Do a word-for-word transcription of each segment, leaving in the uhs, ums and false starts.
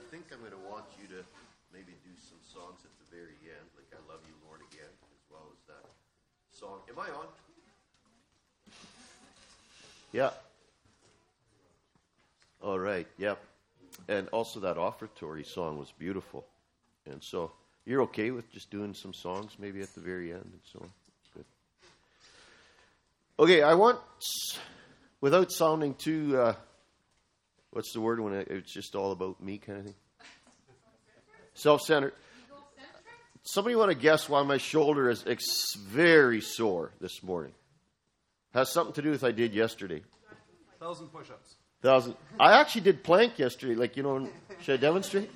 think I'm going to want you to maybe do some songs at the very end, like I Love You, Lord, again, as well as that song. Am I on? Yeah. All right, yep. And also that offertory song was beautiful. And so you're okay with just doing some songs maybe at the very end and so on? Good. Okay, I want, without sounding too, uh, what's the word when it, it's just all about me kind of thing? Self-centered. Somebody want to guess why my shoulder is ex- very sore this morning? Has something to do with what I did yesterday. Thousand push-ups. Thousand. I actually did plank yesterday. Like, you know, should I demonstrate?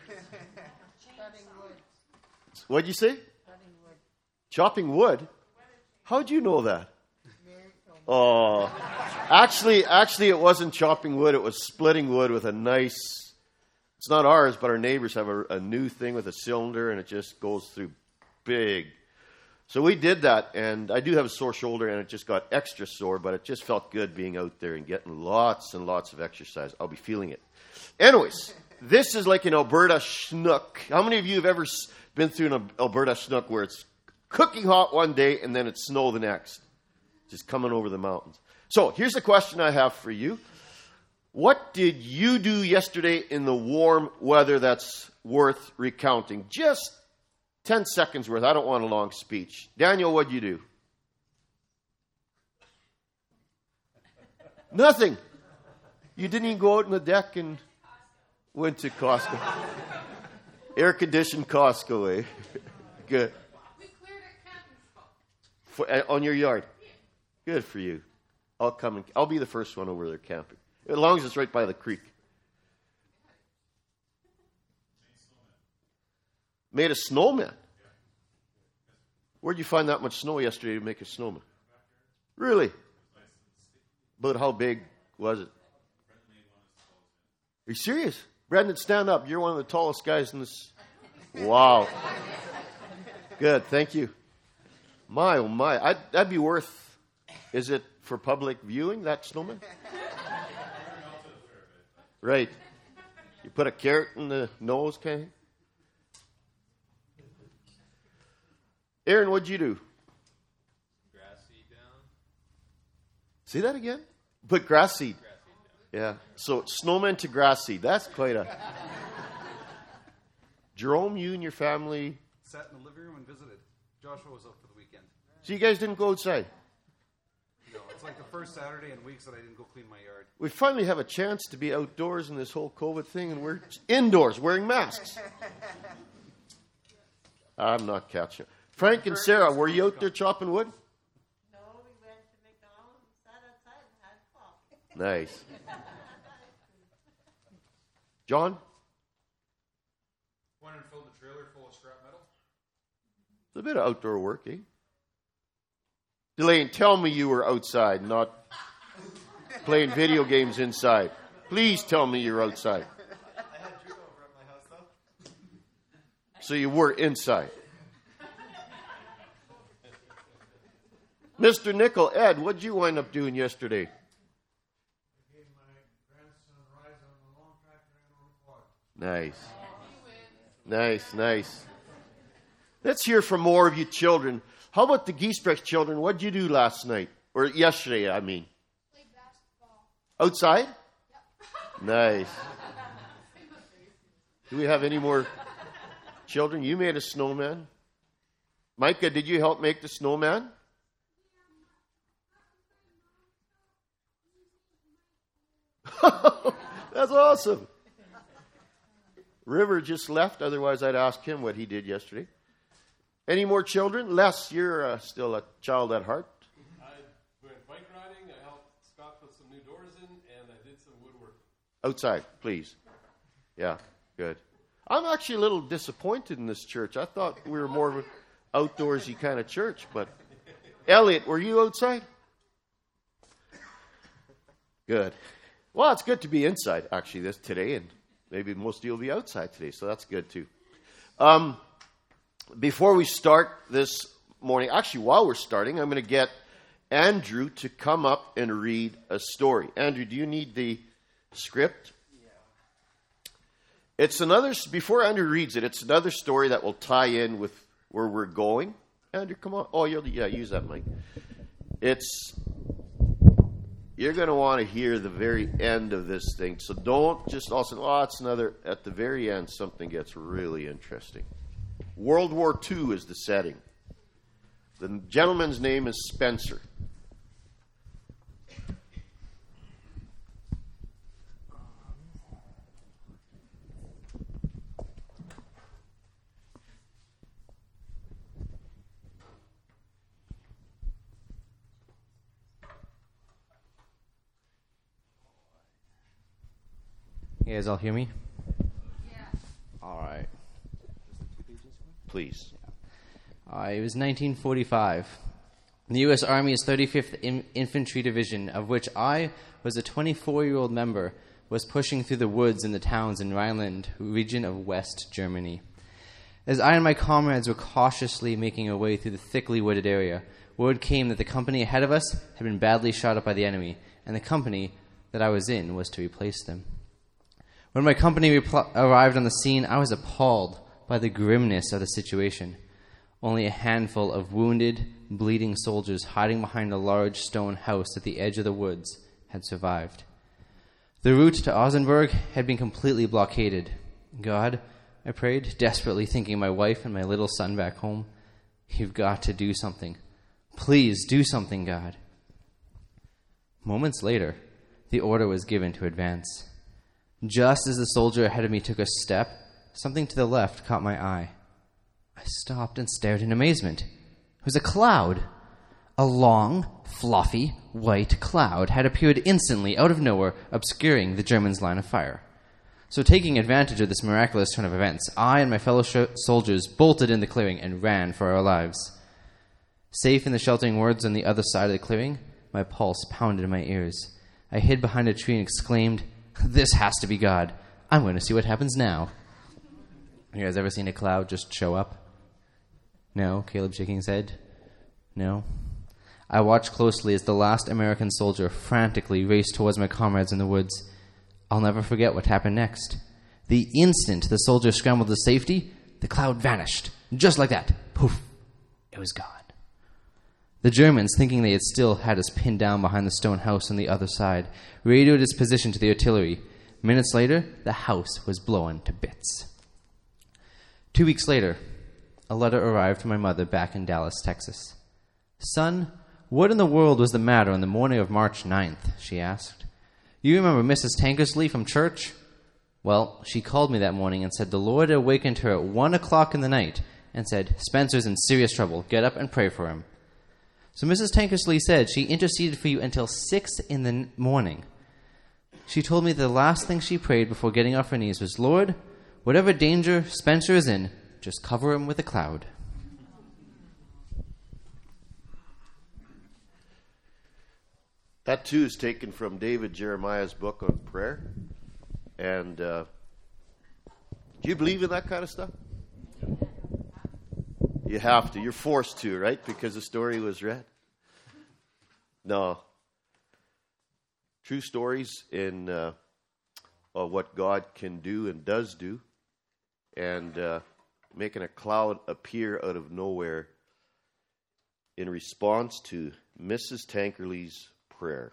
What'd you say? Wood. Chopping wood? How'd you know that? Oh, actually, actually, it wasn't chopping wood. It was splitting wood with a nice. It's not ours, but our neighbors have a, a new thing with a cylinder, and it just goes through big. So we did that, and I do have a sore shoulder, and it just got extra sore, but it just felt good being out there and getting lots and lots of exercise. I'll be feeling it. Anyways, this is like an Alberta schnook. How many of you have ever been through an Alberta schnook where it's cooking hot one day and then it's snow the next? Just coming over the mountains. So here's the question I have for you. What did you do yesterday in the warm weather that's worth recounting? Just ten seconds worth. I don't want a long speech. Daniel, what'd you do? Nothing. You didn't even go out on the deck and went to Costco. Air-conditioned Costco, eh? Good. We cleared a camping spot. For, uh, on your yard? Yeah. Good for you. I'll come and I'll be the first one over there camping. As long as it's right by the creek. Made a snowman? Where'd you find that much snow yesterday to make a snowman? Really? But how big was it? Are you serious? Brendan, stand up. You're one of the tallest guys in this. Wow. Good, thank you. My, oh my. I'd, that'd be worth, is it for public viewing, that snowman? Right. You put a carrot in the nose, kind of thing? Aaron, what'd you do? Grass seed down. See that again? Put grass seed. Grass seed down. Yeah. So snowman to grass seed. That's quite a. Jerome, you and your family sat in the living room and visited. Joshua was out for the weekend. So you guys didn't go outside? No, it's like the first Saturday in weeks that I didn't go clean my yard. We finally have a chance to be outdoors in this whole COVID thing, and we're indoors wearing masks. I'm not catching it. Frank and Sarah, were you out there chopping wood? No, we went to McDonald's and sat outside and had coffee. Nice. John? Went and filled the trailer full of scrap metal. It's a bit of outdoor work, eh? Elaine, tell me you were outside, not playing video games inside. Please tell me you're outside. I had Drew over at my house, though. So you were inside. Mister Nickel, Ed, what'd you wind up doing yesterday? I gave my grandson a ride on the long tractor and on the quad. Nice. Nice, nice. Let's hear from more of you children. How about the Giesbrecht children? What'd you do last night? Or yesterday, I mean. Played basketball. Outside? Yep. Nice. Do we have any more children? You made a snowman. Micah, did you help make the snowman? That's awesome. River just left. Otherwise, I'd ask him what he did yesterday. Any more children? Les, you're uh, still a child at heart. I went bike riding. I helped Scott put some new doors in, and I did some woodwork. Outside, please. Yeah, good. I'm actually a little disappointed in this church. I thought we were more of an outdoorsy kind of church. But Elliot, were you outside? Good. Well, it's good to be inside, actually, this today, and maybe most of you will be outside today, so that's good, too. Um, before we start this morning, actually, while we're starting, I'm going to get Andrew to come up and read a story. Andrew, do you need the script? It's another, before Andrew reads it, it's another story that will tie in with where we're going. Andrew, come on. Oh, you'll, yeah, use that mic. It's, you're going to want to hear the very end of this thing. So don't just all say, oh, it's another, at the very end, something gets really interesting. World War Two is the setting. The gentleman's name is Spencer. You guys all hear me? Yeah. All right. Please. Uh, it was nineteen forty-five. The U S Army's thirty-fifth In- Infantry Division, of which I was a twenty-four-year-old member, was pushing through the woods in the towns in Rhineland, region of West Germany. As I and my comrades were cautiously making our way through the thickly wooded area, word came that the company ahead of us had been badly shot up by the enemy, and the company that I was in was to replace them. When my company repl- arrived on the scene, I was appalled by the grimness of the situation. Only a handful of wounded, bleeding soldiers hiding behind a large stone house at the edge of the woods had survived. The route to Osnabrück had been completely blockaded. God, I prayed, desperately thinking of my wife and my little son back home. You've got to do something. Please do something, God. Moments later, the order was given to advance. Just as the soldier ahead of me took a step, something to the left caught my eye. I stopped and stared in amazement. It was a cloud. A long, fluffy, white cloud had appeared instantly out of nowhere, obscuring the Germans' line of fire. So taking advantage of this miraculous turn of events, I and my fellow sh- soldiers bolted in the clearing and ran for our lives. Safe in the sheltering woods on the other side of the clearing, my pulse pounded in my ears. I hid behind a tree and exclaimed, "This has to be God. I'm going to see what happens now." You guys ever seen a cloud just show up? No? Caleb shaking his head? No? I watched closely as the last American soldier frantically raced towards my comrades in the woods. I'll never forget what happened next. The instant the soldier scrambled to safety, the cloud vanished. Just like that. Poof. It was gone. The Germans, thinking they had still had us pinned down behind the stone house on the other side, radioed its position to the artillery. Minutes later, the house was blown to bits. Two weeks later, a letter arrived from my mother back in Dallas, Texas. "Son, what in the world was the matter on the morning of March ninth?" she asked. "You remember Missus Tankersley from church?" Well, she called me that morning and said the Lord had awakened her at one o'clock in the night and said, "Spencer's in serious trouble. Get up and pray for him." So Missus Tankersley said she interceded for you until six in the morning. She told me the last thing she prayed before getting off her knees was, "Lord, whatever danger Spencer is in, just cover him with a cloud." That too is taken from David Jeremiah's book on prayer. And uh, do you believe in that kind of stuff? You have to. You're forced to, right? Because the story was read. No. True stories in uh, of what God can do and does do. And uh, making a cloud appear out of nowhere in response to Missus Tankersley's prayer.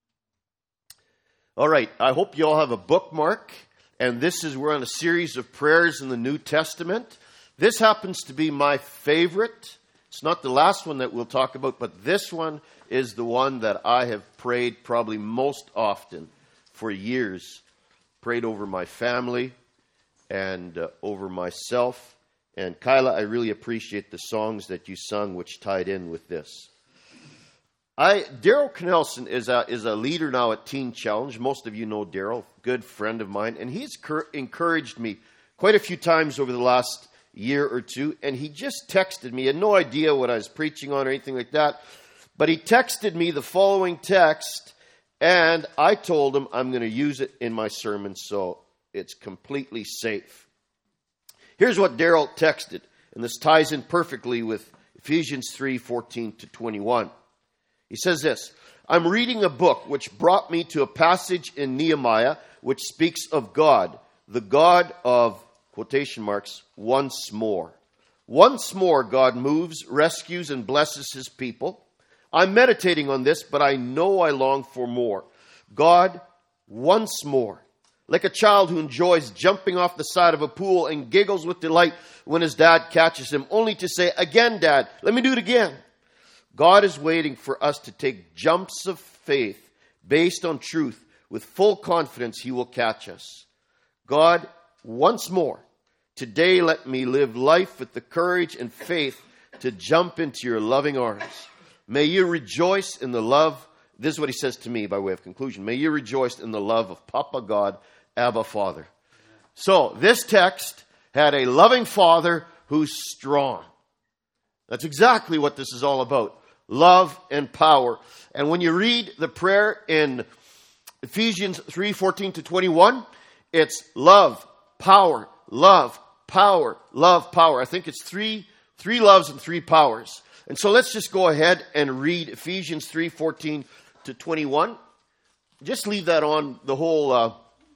All right, I hope you all have a bookmark. And this is, we're on a series of prayers in the New Testament. This happens to be my favorite. It's not the last one that we'll talk about, but this one is the one that I have prayed probably most often for years. Prayed over my family and uh, over myself. And Kyla, I really appreciate the songs that you sung which tied in with this. I Daryl Knelson is a, is a leader now at Teen Challenge. Most of you know Daryl, good friend of mine. And he's cur- encouraged me quite a few times over the last year or two, and he just texted me. He had no idea what I was preaching on or anything like that, but he texted me the following text, and I told him I'm going to use it in my sermon, so it's completely safe. Here's what Daryl texted, and this ties in perfectly with Ephesians three fourteen to twenty-one. He says this: "I'm reading a book which brought me to a passage in Nehemiah which speaks of God, the God of, quotation marks, once more. Once more, God moves, rescues, and blesses his people. I'm meditating on this, but I know I long for more. God, once more. Like a child who enjoys jumping off the side of a pool and giggles with delight when his dad catches him, only to say, again, Dad, let me do it again. God is waiting for us to take jumps of faith based on truth with full confidence he will catch us. God, once more, today let me live life with the courage and faith to jump into your loving arms. May you rejoice in the love. This is what he says to me by way of conclusion. May you rejoice in the love of Papa God, Abba Father. So this text had a loving Father who's strong. That's exactly what this is all about. Love and power. And when you read the prayer in Ephesians three fourteen to twenty-one, it's love, power, love, power, love, power. I think it's three, three loves and three powers. And so let's just go ahead and read Ephesians three fourteen to twenty-one. Just leave that on the whole uh,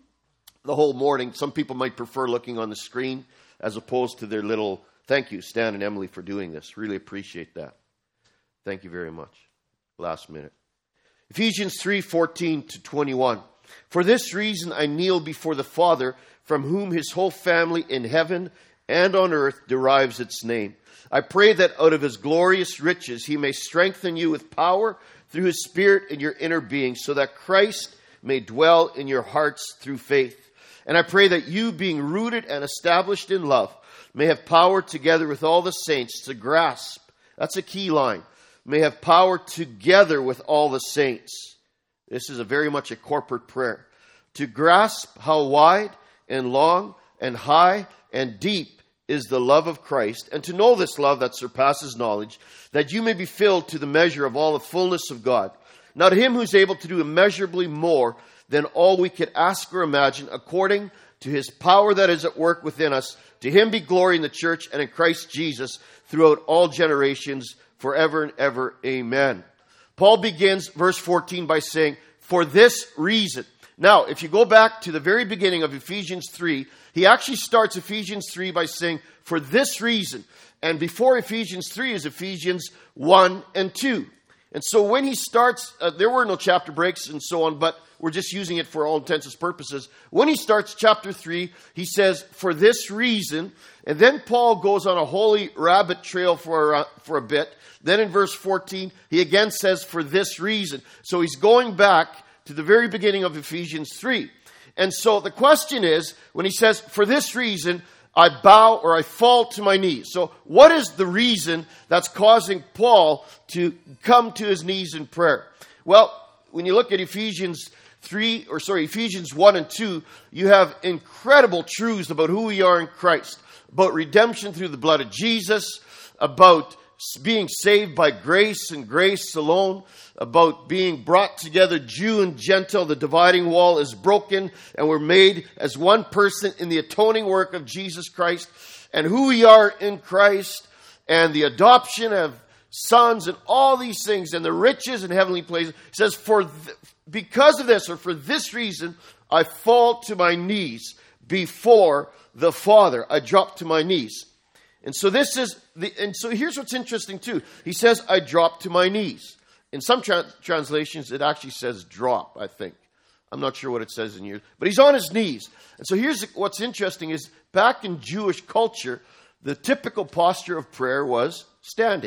the whole morning. Some people might prefer looking on the screen as opposed to their little. Thank you, Stan and Emily, for doing this. Really appreciate that. Thank you very much. Last minute. Ephesians three fourteen to twenty-one. For this reason I kneel before the Father, from whom his whole family in heaven and on earth derives its name. I pray that out of his glorious riches he may strengthen you with power through his Spirit in your inner being, so that Christ may dwell in your hearts through faith. And I pray that you, being rooted and established in love, may have power together with all the saints to grasp. That's a key line. May have power together with all the saints. This is a very much a corporate prayer. To grasp how wide and long and high and deep is the love of Christ, and to know this love that surpasses knowledge, that you may be filled to the measure of all the fullness of God. Now to him who's able to do immeasurably more than all we could ask or imagine, according to his power that is at work within us, to him be glory in the church and in Christ Jesus throughout all generations, forever and ever. Amen. Paul begins verse fourteen by saying, for this reason. Now, if you go back to the very beginning of Ephesians three, he actually starts Ephesians three by saying, for this reason. And before Ephesians three is Ephesians one and two. And so when he starts, uh, there were no chapter breaks and so on, but we're just using it for all intents and purposes. When he starts chapter three, he says, for this reason. And then Paul goes on a holy rabbit trail for, uh, for a bit. Then in verse fourteen, he again says, for this reason. So he's going back to the very beginning of Ephesians three. And so the question is, when he says, for this reason, I bow or I fall to my knees. So what is the reason that's causing Paul to come to his knees in prayer? Well, when you look at Ephesians three, or sorry, Ephesians one and two, you have incredible truths about who we are in Christ, about redemption through the blood of Jesus, about being saved by grace and grace alone, about being brought together, Jew and Gentile. The dividing wall is broken and we're made as one person in the atoning work of Jesus Christ, and who we are in Christ, and the adoption of sons and all these things, and the riches in heavenly places. It says, for th- because of this, or for this reason, I fall to my knees before the Father. I drop to my knees. And so this is the, and so here's what's interesting too. He says, I drop to my knees. In some tra- translations, it actually says drop, I think. I'm not sure what it says in yours, but he's on his knees. And so here's what's interesting is, back in Jewish culture, the typical posture of prayer was standing.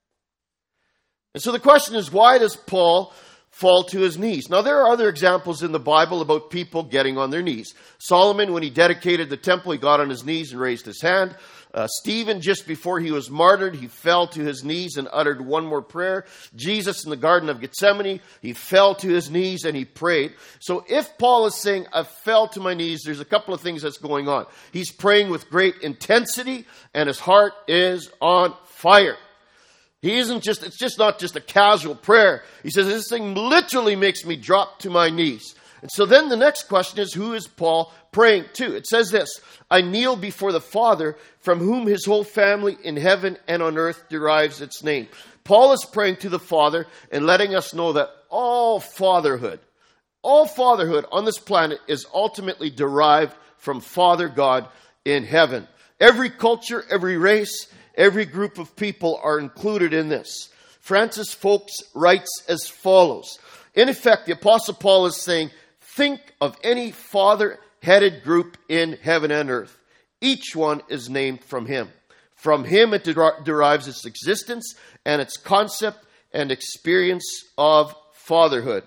And so the question is, why does Paul fall to his knees? Now, there are other examples in the Bible about people getting on their knees. Solomon, when he dedicated the temple, he got on his knees and raised his hand. Uh, Stephen, just before he was martyred, he fell to his knees and uttered one more prayer. Jesus, in the Garden of Gethsemane, he fell to his knees and he prayed. So if Paul is saying, I fell to my knees, there's a couple of things that's going on. He's praying with great intensity and his heart is on fire. He isn't just, it's just not just a casual prayer. He says, this thing literally makes me drop to my knees. And so then the next question is, who is Paul praying to? It says this, I kneel before the Father, from whom his whole family in heaven and on earth derives its name. Paul is praying to the Father and letting us know that all fatherhood, all fatherhood on this planet is ultimately derived from Father God in heaven. Every culture, every race, every group of people are included in this. Francis Folks writes as follows. In effect, the Apostle Paul is saying, think of any father-headed group in heaven and earth. Each one is named from him. From him it der- derives its existence and its concept and experience of fatherhood.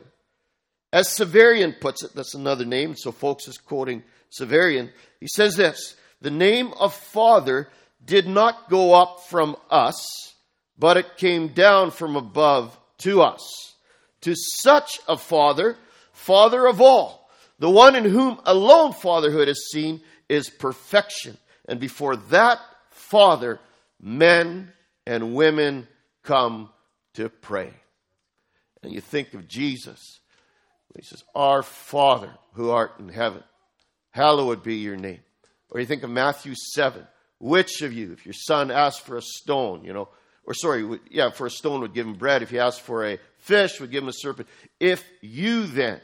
As Severian puts it, that's another name, so folks is quoting Severian. He says this, the name of Father did not go up from us, but it came down from above to us. To such a Father, Father of all, the one in whom alone fatherhood is seen, is perfection. And before that Father, men and women come to pray. And you think of Jesus. He says, our Father who art in heaven, hallowed be your name. Or you think of Matthew seven. Which of you, if your son asks for a stone, you know, or sorry, yeah, for a stone would give him bread. If he asked for a fish, would give him a serpent. If you then,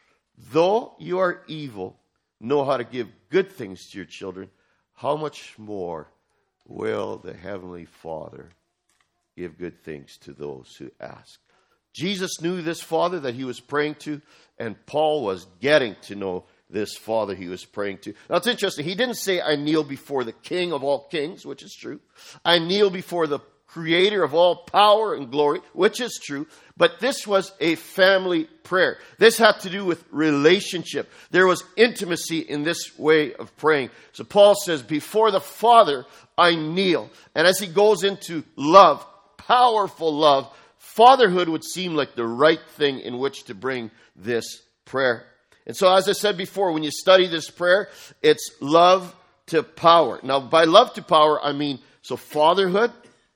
though you are evil, know how to give good things to your children, how much more will the Heavenly Father give good things to those who ask? Jesus knew this Father that he was praying to, and Paul was getting to know this Father he was praying to. Now it's interesting. He didn't say, I kneel before the King of all kings, which is true. I kneel before the Creator of all power and glory, which is true. But this was a family prayer. This had to do with relationship. There was intimacy in this way of praying. So Paul says, before the Father, I kneel. And as he goes into love, powerful love, fatherhood would seem like the right thing in which to bring this prayer. And so, as I said before, when you study this prayer, it's love to power. Now, by love to power, I mean, so fatherhood,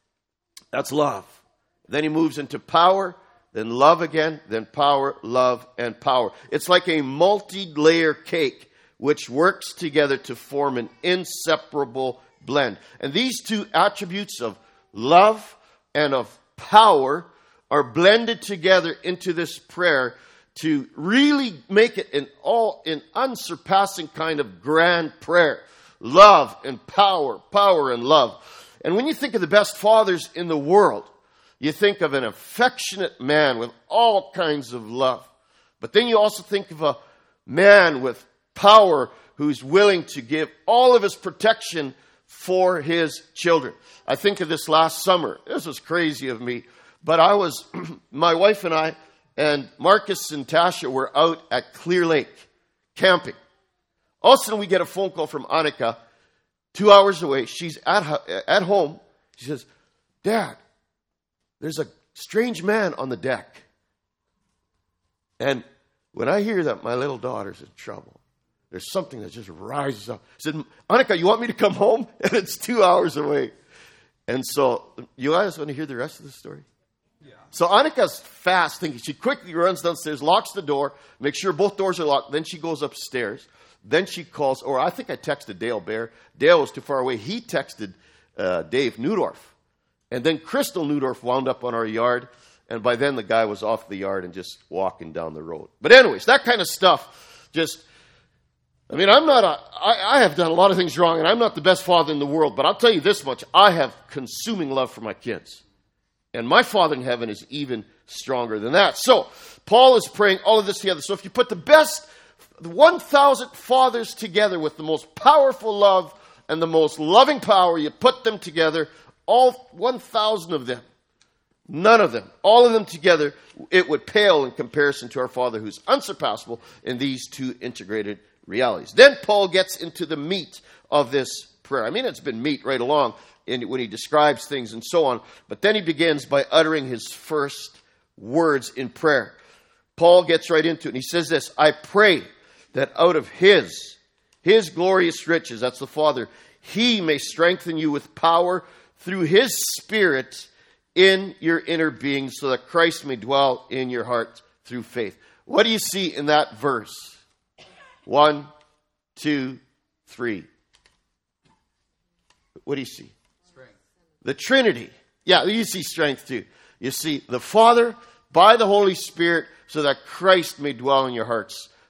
that's love. Then he moves into power, then love again, then power, love, and power. It's like a multi-layer cake which works together to form an inseparable blend. And these two attributes of love and of power are blended together into this prayer to really make it an all an unsurpassing kind of grand prayer. Love and power, power and love. And when you think of the best fathers in the world, you think of an affectionate man with all kinds of love. But then you also think of a man with power who's willing to give all of his protection for his children. I think of this last summer. This was crazy of me. But I was, my wife and I, and Marcus and Tasha were out at Clear Lake camping. All of a sudden we get a phone call from Annika, two hours away. She's at, at home. She says, Dad, there's a strange man on the deck. And when I hear that, my little daughter's in trouble. There's something that just rises up. I said, Annika, you want me to come home? And it's two hours away. And so, you guys want to hear the rest of the story? Yeah. So Annika's fast thinking. She quickly runs downstairs, locks the door, makes sure both doors are locked. Then she goes upstairs. Then she calls, or I think I texted Dale Bear. Dale was too far away. He texted uh, Dave Newdorf. And then Crystal Newdorf wound up on our yard. And by then the guy was off the yard and just walking down the road. But anyways, that kind of stuff just... I mean, I'm not a, I, I have done a lot of things wrong, and I'm not the best father in the world, but I'll tell you this much. I have consuming love for my kids. And my Father in heaven is even stronger than that. So, Paul is praying all of this together. So if you put the best one thousand fathers together with the most powerful love and the most loving power, you put them together, all one thousand of them, none of them, all of them together, it would pale in comparison to our Father who's unsurpassable in these two integrated realities. Then Paul gets into the meat of this prayer. I mean, it's been meat right along in, when he describes things and so on. But then he begins by uttering his first words in prayer. Paul gets right into it. And he says this, I pray that out of his, his glorious riches, that's the Father, he may strengthen you with power through his Spirit in your inner being so that Christ may dwell in your heart through faith. What do you see in that verse? One, two, three. What do you see? Strength. The Trinity. Yeah, you see strength too. You see the Father by the Holy Spirit so that Christ may dwell in your hearts.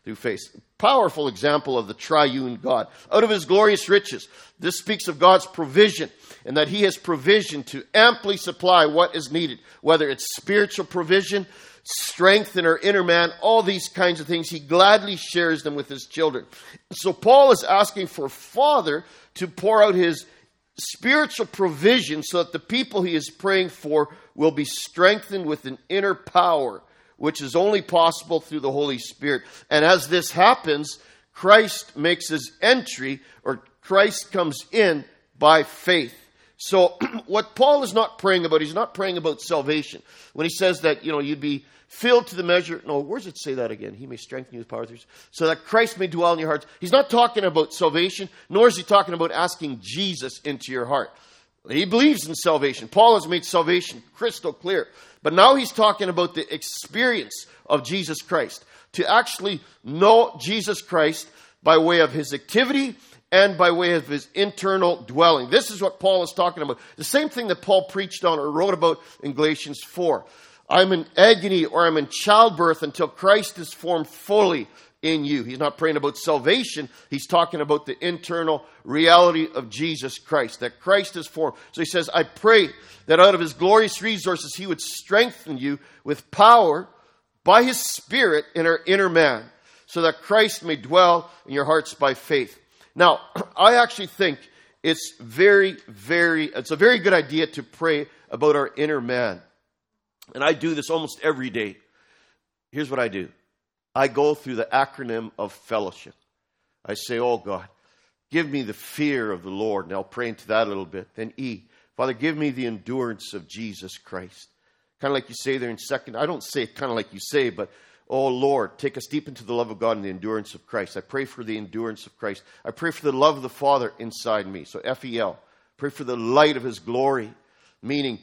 through faith. Powerful example of the triune God. Out of his glorious riches, this speaks of God's provision, and that he has provision to amply supply what is needed, whether it's spiritual provision, strength in our inner man, all these kinds of things. He gladly shares them with his children. So Paul is asking for Father to pour out his spiritual provision so that the people he is praying for will be strengthened with an inner power, which is only possible through the Holy Spirit. And as this happens, Christ makes his entry, or Christ comes in by faith. So what Paul is not praying about, he's not praying about salvation. When he says that, you know, you'd be filled to the measure, no, where does it say that again? He may strengthen you with power through, so that Christ may dwell in your hearts. He's not talking about salvation, nor is he talking about asking Jesus into your heart. He believes in salvation. Paul has made salvation crystal clear. But now he's talking about the experience of Jesus Christ. To actually know Jesus Christ by way of his activity and by way of his internal dwelling. This is what Paul is talking about. The same thing that Paul preached on or wrote about in Galatians four. I'm in agony or I'm in childbirth until Christ is formed fully in you. He's not praying about salvation. He's talking about the internal reality of Jesus Christ, that Christ is formed. So he says, I pray that out of his glorious resources, he would strengthen you with power by his Spirit in our inner man, so that Christ may dwell in your hearts by faith. Now, I actually think it's very, very, it's a very good idea to pray about our inner man. And I do this almost every day. Here's what I do. I go through the acronym of fellowship. I say, oh God, give me the fear of the Lord. And I'll pray into that a little bit. Then E, Father, give me the endurance of Jesus Christ. Kind of like you say there in second. I don't say it kind of like you say, but, oh Lord, take us deep into the love of God and the endurance of Christ. I pray for the endurance of Christ. I pray for the love of the Father inside me. So F E L. Pray for the light of his glory. Meaning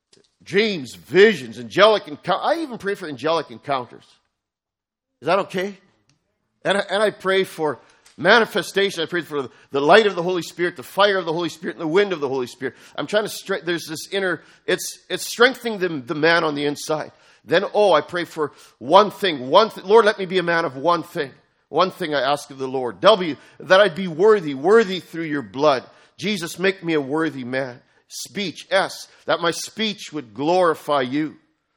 dreams, visions, angelic encounters. I even pray for angelic encounters. Is that okay? And I, and I pray for manifestation. I pray for the light of the Holy Spirit, the fire of the Holy Spirit, and the wind of the Holy Spirit. I'm trying to strengthen, there's this inner, it's it's strengthening the, the man on the inside. Then, oh, I pray for one thing. One th- Lord, let me be a man of one thing. One thing I ask of the Lord. W, that I'd be worthy, worthy through your blood. Jesus, make me a worthy man. Speech. S, that my speech would glorify you.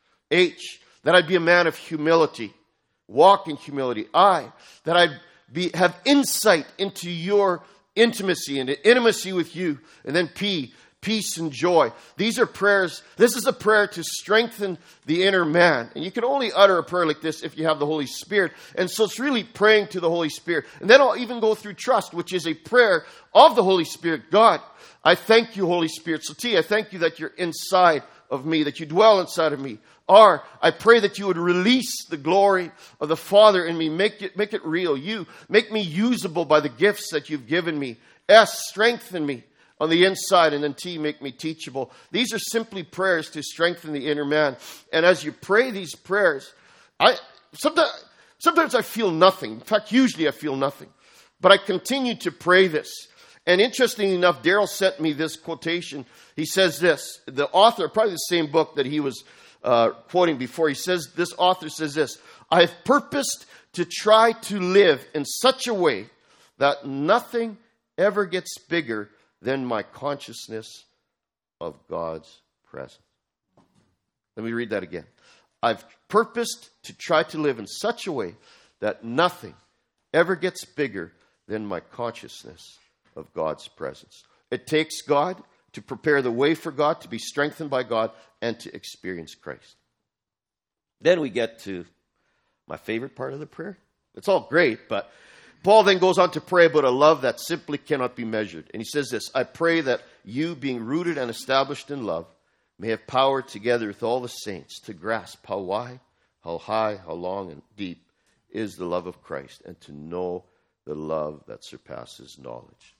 H, that I'd be a man of humility. Walk in humility. I, that I'd be, have insight into your intimacy and intimacy with you. And then P, peace and joy. These are prayers. This is a prayer to strengthen the inner man. And you can only utter a prayer like this if you have the Holy Spirit. And so it's really praying to the Holy Spirit. And then I'll even go through trust, which is a prayer of the Holy Spirit. God, I thank you, Holy Spirit. So T, I thank you that you're inside of me, that you dwell inside of me. R, I pray that you would release the glory of the Father in me. Make it, make it real. You, make me usable by the gifts that you've given me. S, strengthen me on the inside. And then T, make me teachable. These are simply prayers to strengthen the inner man. And as you pray these prayers, I sometimes, sometimes I feel nothing. In fact, usually I feel nothing. But I continue to pray this. And interestingly enough, Daryl sent me this quotation. He says this, the author, probably the same book that he was uh, quoting before. He says, this author says this, I have purposed to try to live in such a way that nothing ever gets bigger than my consciousness of God's presence. Let me read that again. I've purposed to try to live in such a way that nothing ever gets bigger than my consciousness of God's presence. It takes God to prepare the way for God, to be strengthened by God, and to experience Christ. Then we get to my favorite part of the prayer. It's all great, but Paul then goes on to pray about a love that simply cannot be measured. And he says this, I pray that you, being rooted and established in love, may have power together with all the saints to grasp how wide, how high, how long and deep is the love of Christ, and to know the love that surpasses knowledge.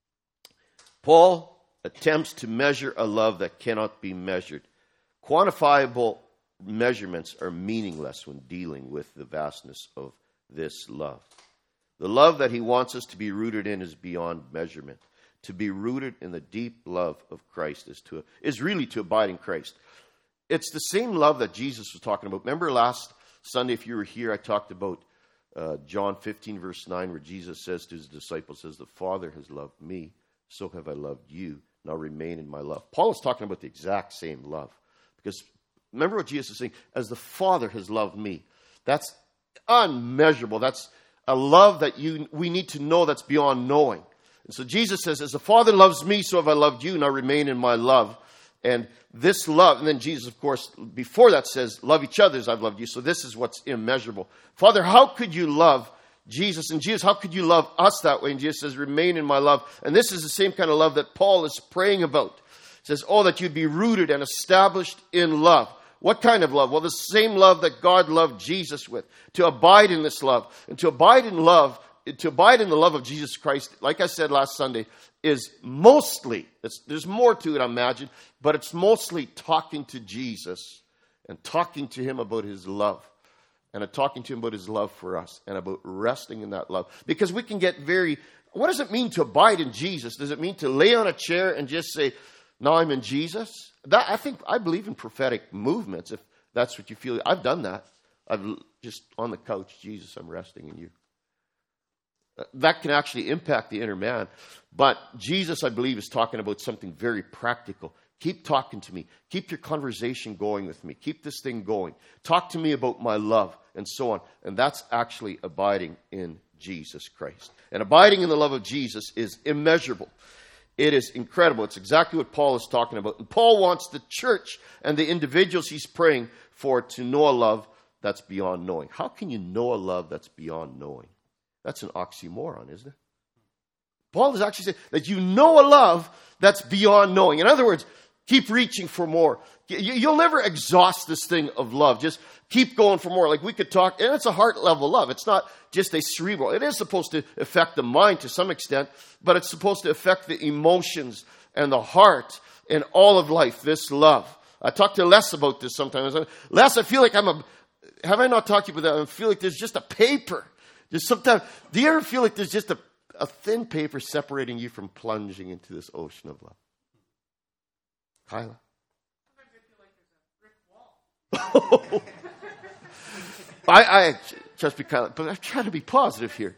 Paul attempts to measure a love that cannot be measured. Quantifiable measurements are meaningless when dealing with the vastness of this love. The love that he wants us to be rooted in is beyond measurement. To be rooted in the deep love of Christ is to is really to abide in Christ. It's the same love that Jesus was talking about. Remember last Sunday, if you were here, I talked about uh, John fifteen, verse nine, where Jesus says to his disciples, says, the Father has loved me, so have I loved you. Now remain in my love. Paul is talking about the exact same love. Because remember what Jesus is saying, as the Father has loved me. That's unmeasurable. That's a love that you we need to know that's beyond knowing. And so Jesus says, as the Father loves me, so have I loved you. Now remain in my love. And this love, and then Jesus, of course, before that says, love each other as I've loved you. So this is what's immeasurable. Father, how could you love Jesus? And Jesus, how could you love us that way? And Jesus says, remain in my love. And this is the same kind of love that Paul is praying about. He says, oh, that you'd be rooted and established in love. What kind of love? Well, the same love that God loved Jesus with. To abide in this love. And to abide in love, to abide in the love of Jesus Christ, like I said last Sunday, is mostly, it's, there's more to it, I imagine, but it's mostly talking to Jesus and talking to him about his love. And uh, talking to him about his love for us and about resting in that love. Because we can get very, what does it mean to abide in Jesus? Does it mean to lay on a chair and just say, now I'm in Jesus? That, I think, I believe in prophetic movements, if that's what you feel. I've done that. I've just on the couch, Jesus, I'm resting in you. That can actually impact the inner man. But Jesus, I believe, is talking about something very practical. Keep talking to me. Keep your conversation going with me. Keep this thing going. Talk to me about my love and so on. And that's actually abiding in Jesus Christ. And abiding in the love of Jesus is immeasurable. It is incredible. It's exactly what Paul is talking about. And Paul wants the church and the individuals he's praying for to know a love that's beyond knowing. How can you know a love that's beyond knowing? That's an oxymoron, isn't it? Paul is actually saying that you know a love that's beyond knowing. In other words, keep reaching for more. You'll never exhaust this thing of love. Just keep going for more. Like we could talk, and it's a heart level love. It's not just a cerebral. It is supposed to affect the mind to some extent, but it's supposed to affect the emotions and the heart and all of life, this love. I talk to Les about this sometimes. Les, I feel like I'm a, have I not talked to you about that? I feel like there's just a paper. Just sometimes, do you ever feel like there's just a, a thin paper separating you from plunging into this ocean of love? Kyla? Sometimes I feel like there's a brick wall. I, I trust me, Kyla, but I'm trying to be positive here.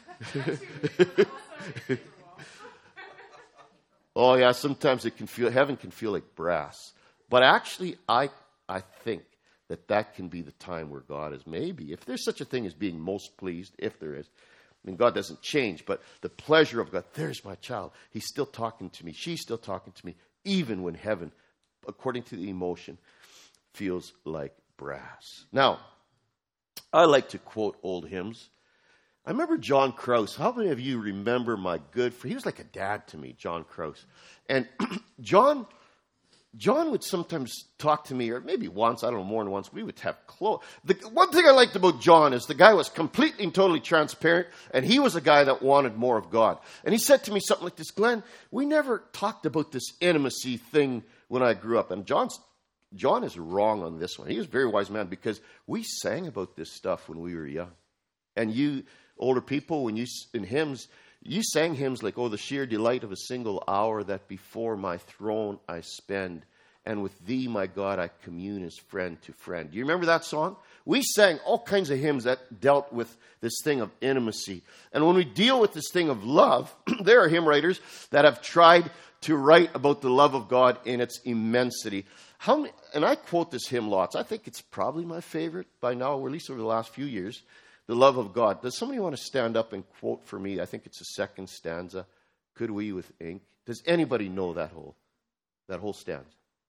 Oh yeah, sometimes it can feel, heaven can feel like brass. But actually, I I think that that can be the time where God is maybe, if there's such a thing as being most pleased, if there is. I mean, God doesn't change, but the pleasure of God, there's my child. He's still talking to me. She's still talking to me, even when heaven, according to the emotion, feels like brass. Now, I like to quote old hymns. I remember John Krause. How many of you remember my good friend? He was like a dad to me, John Krause. And John... John would sometimes talk to me, or maybe once, I don't know, more than once. We would have close. The one thing I liked about John is the guy was completely and totally transparent, and he was a guy that wanted more of God. And he said to me something like this, Glenn, we never talked about this intimacy thing when I grew up. And John's, John is wrong on this one. He was a very wise man because we sang about this stuff when we were young. And you older people, when you in hymns, you sang hymns like, oh, the sheer delight of a single hour that before my throne I spend, and with thee, my God, I commune as friend to friend. Do you remember that song? We sang all kinds of hymns that dealt with this thing of intimacy. And when we deal with this thing of love, there are hymn writers that have tried to write about the love of God in its immensity. How many, and I quote this hymn lots. I think it's probably my favorite by now, or at least over the last few years. The love of God. Does somebody want to stand up and quote for me? I think it's the second stanza. Could we with ink? Does anybody know that whole, that whole stanza?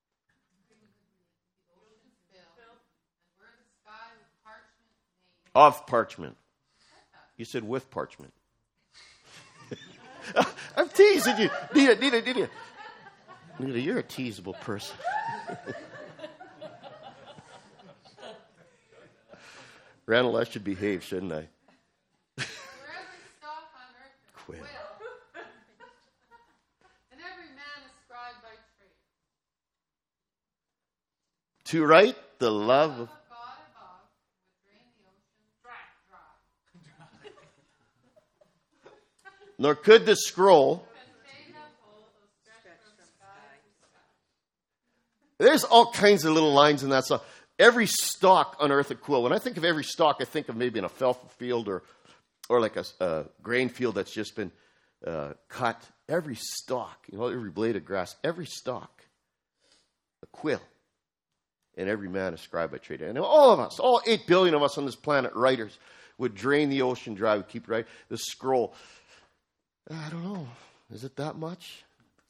Of parchment. You said with parchment. I'm teasing you. Nita, Nita, Nita. Nita, you're a teasable person. Randall, I should behave, shouldn't I? Wherever stock on earth Quit. will, and every man ascribed by trade. To write the love of Love of God above would drain the ocean dry, dry. nor could the scroll. Contain that whole though stretched from sky to sky. There's all kinds of little lines in that song. every stalk unearth a quill. When I think of every stalk, I think of maybe an alfalfa field or, or like a, a grain field that's just been uh, cut. Every stalk, you know, every blade of grass, every stalk, a quill. And every man is scribe by trade. And all of us, all eight billion of us on this planet, writers, would drain the ocean dry, would keep writing. The scroll, I don't know, is it that much?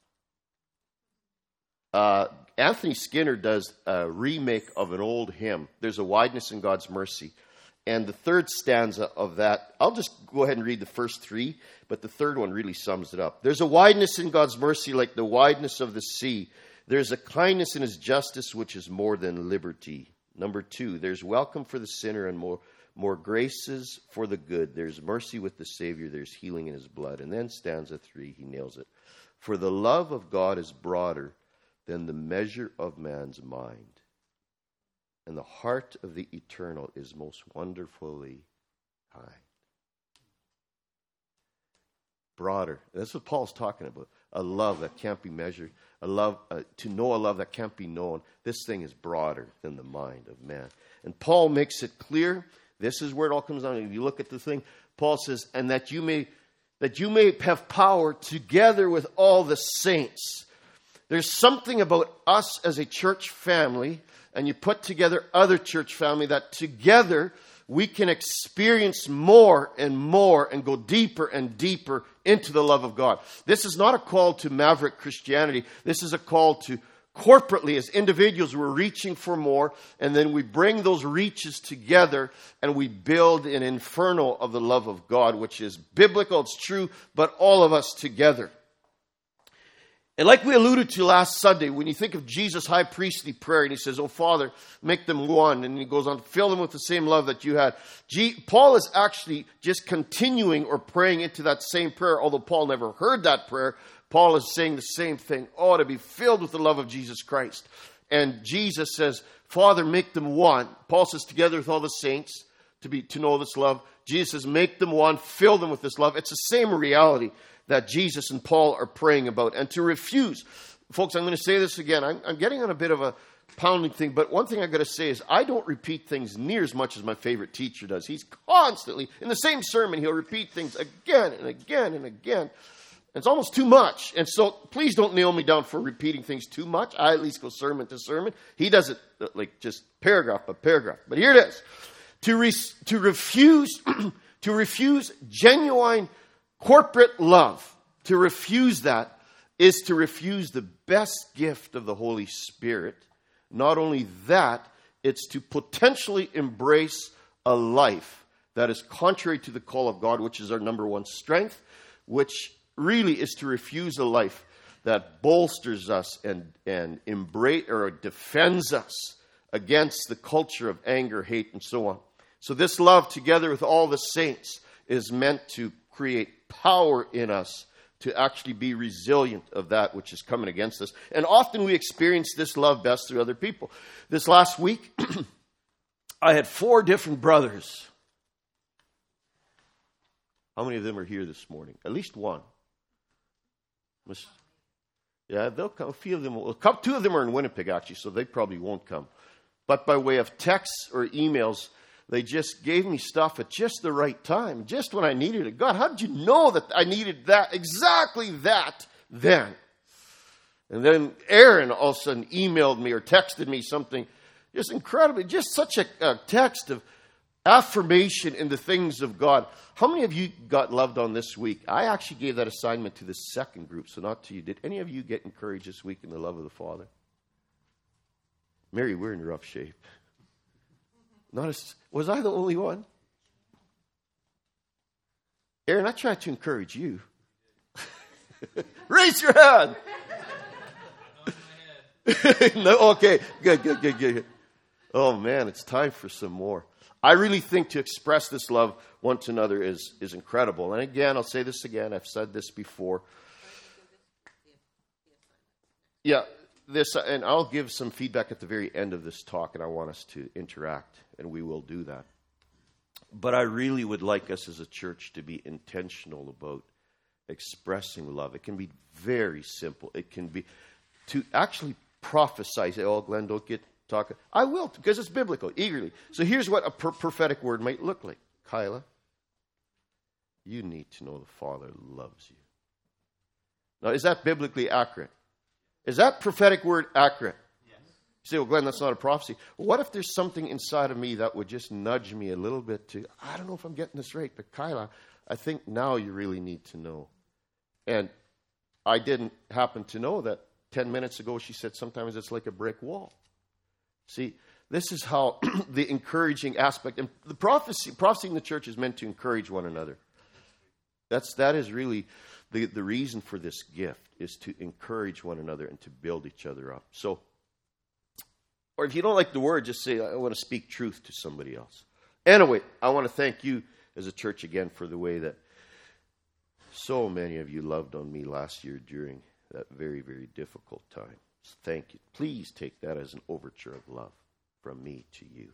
Uh, Anthony Skinner does a remake of an old hymn. There's a wideness in God's mercy. And the third stanza of that, I'll just go ahead and read the first three, but the third one really sums it up. There's a wideness in God's mercy like the wideness of the sea. There's a kindness in his justice which is more than liberty. Number two, there's welcome for the sinner and more, more graces for the good. There's mercy with the Savior. There's healing in his blood. And then stanza three, he nails it. For the love of God is broader than the measure of man's mind. And the heart of the eternal is most wonderfully kind. Broader. That's what Paul's talking about. A love that can't be measured. A love, uh, to know a love that can't be known. This thing is broader than the mind of man. And Paul makes it clear. This is where it all comes down. If you look at the thing, Paul says, and that you may, that you may have power together with all the saints. There's something about us as a church family, and you put together other church family, that together we can experience more and more and go deeper and deeper into the love of God. This is not a call to maverick Christianity. This is a call to corporately, as individuals, we're reaching for more, and then we bring those reaches together and we build an inferno of the love of God, which is biblical, it's true, but all of us together. And like we alluded to last Sunday, when you think of Jesus' high priestly prayer, and he says, oh, Father, make them one. And he goes on, fill them with the same love that you had. G- Paul is actually just continuing or praying into that same prayer, although Paul never heard that prayer. Paul is saying the same thing. Oh, to be filled with the love of Jesus Christ. And Jesus says, Father, make them one. Paul says, together with all the saints, to be to know this love. Jesus says, make them one, fill them with this love. It's the same reality that Jesus and Paul are praying about. And to refuse, folks, I'm going to say this again. I'm, I'm getting on a bit of a pounding thing, but one thing I've got to say is I don't repeat things near as much as my favorite teacher does. He's constantly, in the same sermon, he'll repeat things again and again and again. It's almost too much. And so please don't nail me down for repeating things too much. I at least go sermon to sermon. He does it like just paragraph by paragraph. But here it is. To, re- to refuse, to refuse genuine corporate love, to refuse that is to refuse the best gift of the Holy Spirit. Not only that, it's to potentially embrace a life that is contrary to the call of God, which is our number one strength, which really is to refuse a life that bolsters us and, and embrace or defends us against the culture of anger, hate, and so on. So this love, together with all the saints, is meant to create power in us to actually be resilient of that which is coming against us. And often we experience this love best through other people. This last week, I had four different brothers. How many of them are here this morning? At least one. Yeah, they'll come. A few of them will come. Two of them are in Winnipeg, actually, so they probably won't come. But by way of texts or emails, they just gave me stuff at just the right time, just when I needed it. God, how did you know that I needed that, exactly that, then? And then Aaron all of a sudden emailed me or texted me something just incredibly, just such a, a text of affirmation in the things of God. How many of you got loved on this week? I actually gave that assignment to the second group, so not to you. Did any of you get encouraged this week in the love of the Father? Mary, we're in rough shape. Not as, was I the only one? Aaron, I tried to encourage you. Raise your hand. No, okay, good, good, good, good. Oh man, it's time for some more. I really think to express this love one to another is, is incredible. And again, I'll say this again. I've said this before. Yeah, this, and I'll give some feedback at the very end of this talk, and I want us to interact, and we will do that. But I really would like us as a church to be intentional about expressing love. It can be very simple. It can be to actually prophesy. Say, oh, Glenn, don't get talk. I will, because it's biblical, eagerly. So here's what a pr- prophetic word might look like. Kyla, you need to know the Father loves you. Now, is that biblically accurate? Is that prophetic word accurate? Yes. You say, well, Glenn, that's not a prophecy. Well, what if there's something inside of me that would just nudge me a little bit to, I don't know if I'm getting this right, but Kyla, I think now you really need to know. And I didn't happen to know that ten minutes ago she said sometimes it's like a brick wall. See, this is how the encouraging aspect, and the prophecy, prophecy in the church is meant to encourage one another. That's, that is really the, the reason for this gift, is to encourage one another and to build each other up. So, or if you don't like the word, just say, I want to speak truth to somebody else. Anyway, I want to thank you as a church again for the way that so many of you loved on me last year during that very, very difficult time. So thank you. Please take that as an overture of love from me to you.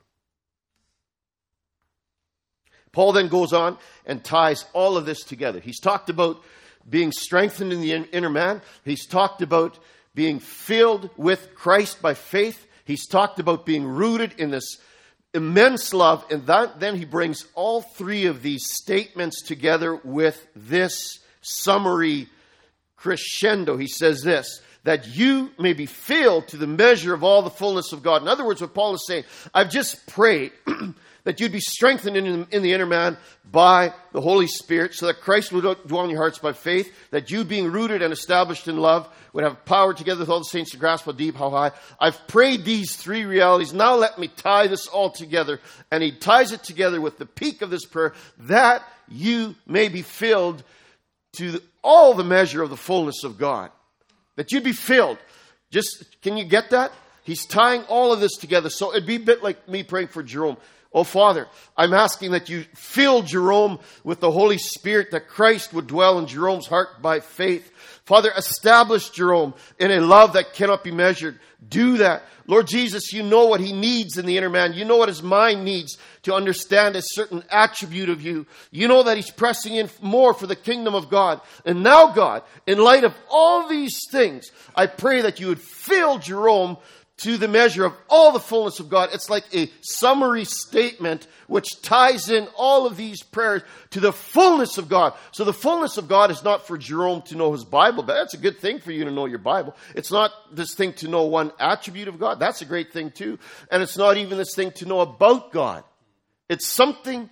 Paul then goes on and ties all of this together. He's talked about being strengthened in the inner man. He's talked about being filled with Christ by faith. He's talked about being rooted in this immense love. And that, then he brings all three of these statements together with this summary crescendo. He says this, that you may be filled to the measure of all the fullness of God. In other words, what Paul is saying, I've just prayed that you'd be strengthened in, in the inner man by the Holy Spirit, so that Christ would dwell in your hearts by faith, that you, being rooted and established in love, would have power together with all the saints to grasp how deep, how high. I've prayed these three realities. Now let me tie this all together. And he ties it together with the peak of this prayer, that you may be filled to the, all the measure of the fullness of God. That you'd be filled. Just, can you get that? He's tying all of this together. So it'd be a bit like me praying for Jerome. Oh, Father, I'm asking that you fill Jerome with the Holy Spirit, that Christ would dwell in Jerome's heart by faith. Father, establish Jerome in a love that cannot be measured. Do that. Lord Jesus, you know what he needs in the inner man. You know what his mind needs to understand a certain attribute of you. You know that he's pressing in more for the kingdom of God. And now, God, in light of all these things, I pray that you would fill Jerome to the measure of all the fullness of God. It's like a summary statement which ties in all of these prayers to the fullness of God. So the fullness of God is not for Jerome to know his Bible, but that's a good thing for you to know your Bible. It's not this thing to know one attribute of God. That's a great thing too. And it's not even this thing to know about God. It's something,